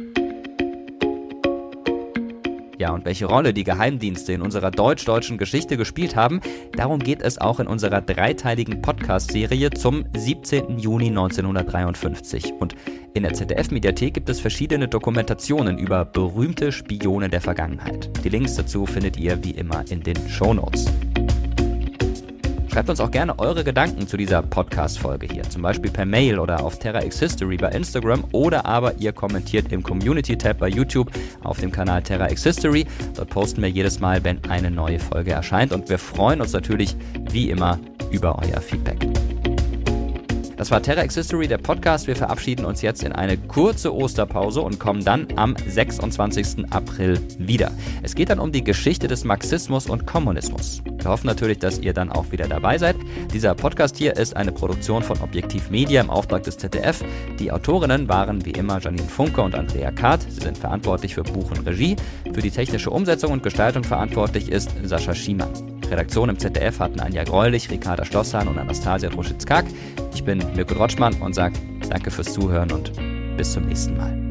Ja, und welche Rolle die Geheimdienste in unserer deutsch-deutschen Geschichte gespielt haben, darum geht es auch in unserer dreiteiligen Podcast-Serie zum siebzehnten Juni neunzehnhundertdreiundfünfzig. Und in der Z D F-Mediathek gibt es verschiedene Dokumentationen über berühmte Spione der Vergangenheit. Die Links dazu findet ihr wie immer in den Shownotes. Schreibt uns auch gerne eure Gedanken zu dieser Podcast-Folge hier, zum Beispiel per Mail oder auf Terra X History bei Instagram oder aber ihr kommentiert im Community-Tab bei YouTube auf dem Kanal Terra X History. Dort posten wir jedes Mal, wenn eine neue Folge erscheint und wir freuen uns natürlich wie immer über euer Feedback. Das war Terra X History, der Podcast. Wir verabschieden uns jetzt in eine kurze Osterpause und kommen dann am sechsundzwanzigsten April wieder. Es geht dann um die Geschichte des Marxismus und Kommunismus. Wir hoffen natürlich, dass ihr dann auch wieder dabei seid. Dieser Podcast hier ist eine Produktion von Objektiv Media im Auftrag des Z D F. Die Autorinnen waren wie immer Janine Funke und Andrea Kart. Sie sind verantwortlich für Buch und Regie. Für die technische Umsetzung und Gestaltung verantwortlich ist Sascha Schiemann. Redaktion im Z D F hatten Anja Greulich, Ricarda Schlosshahn und Anastasia Droschitz-Kak. Ich bin Mirko Drotschmann und sage danke fürs Zuhören und bis zum nächsten Mal.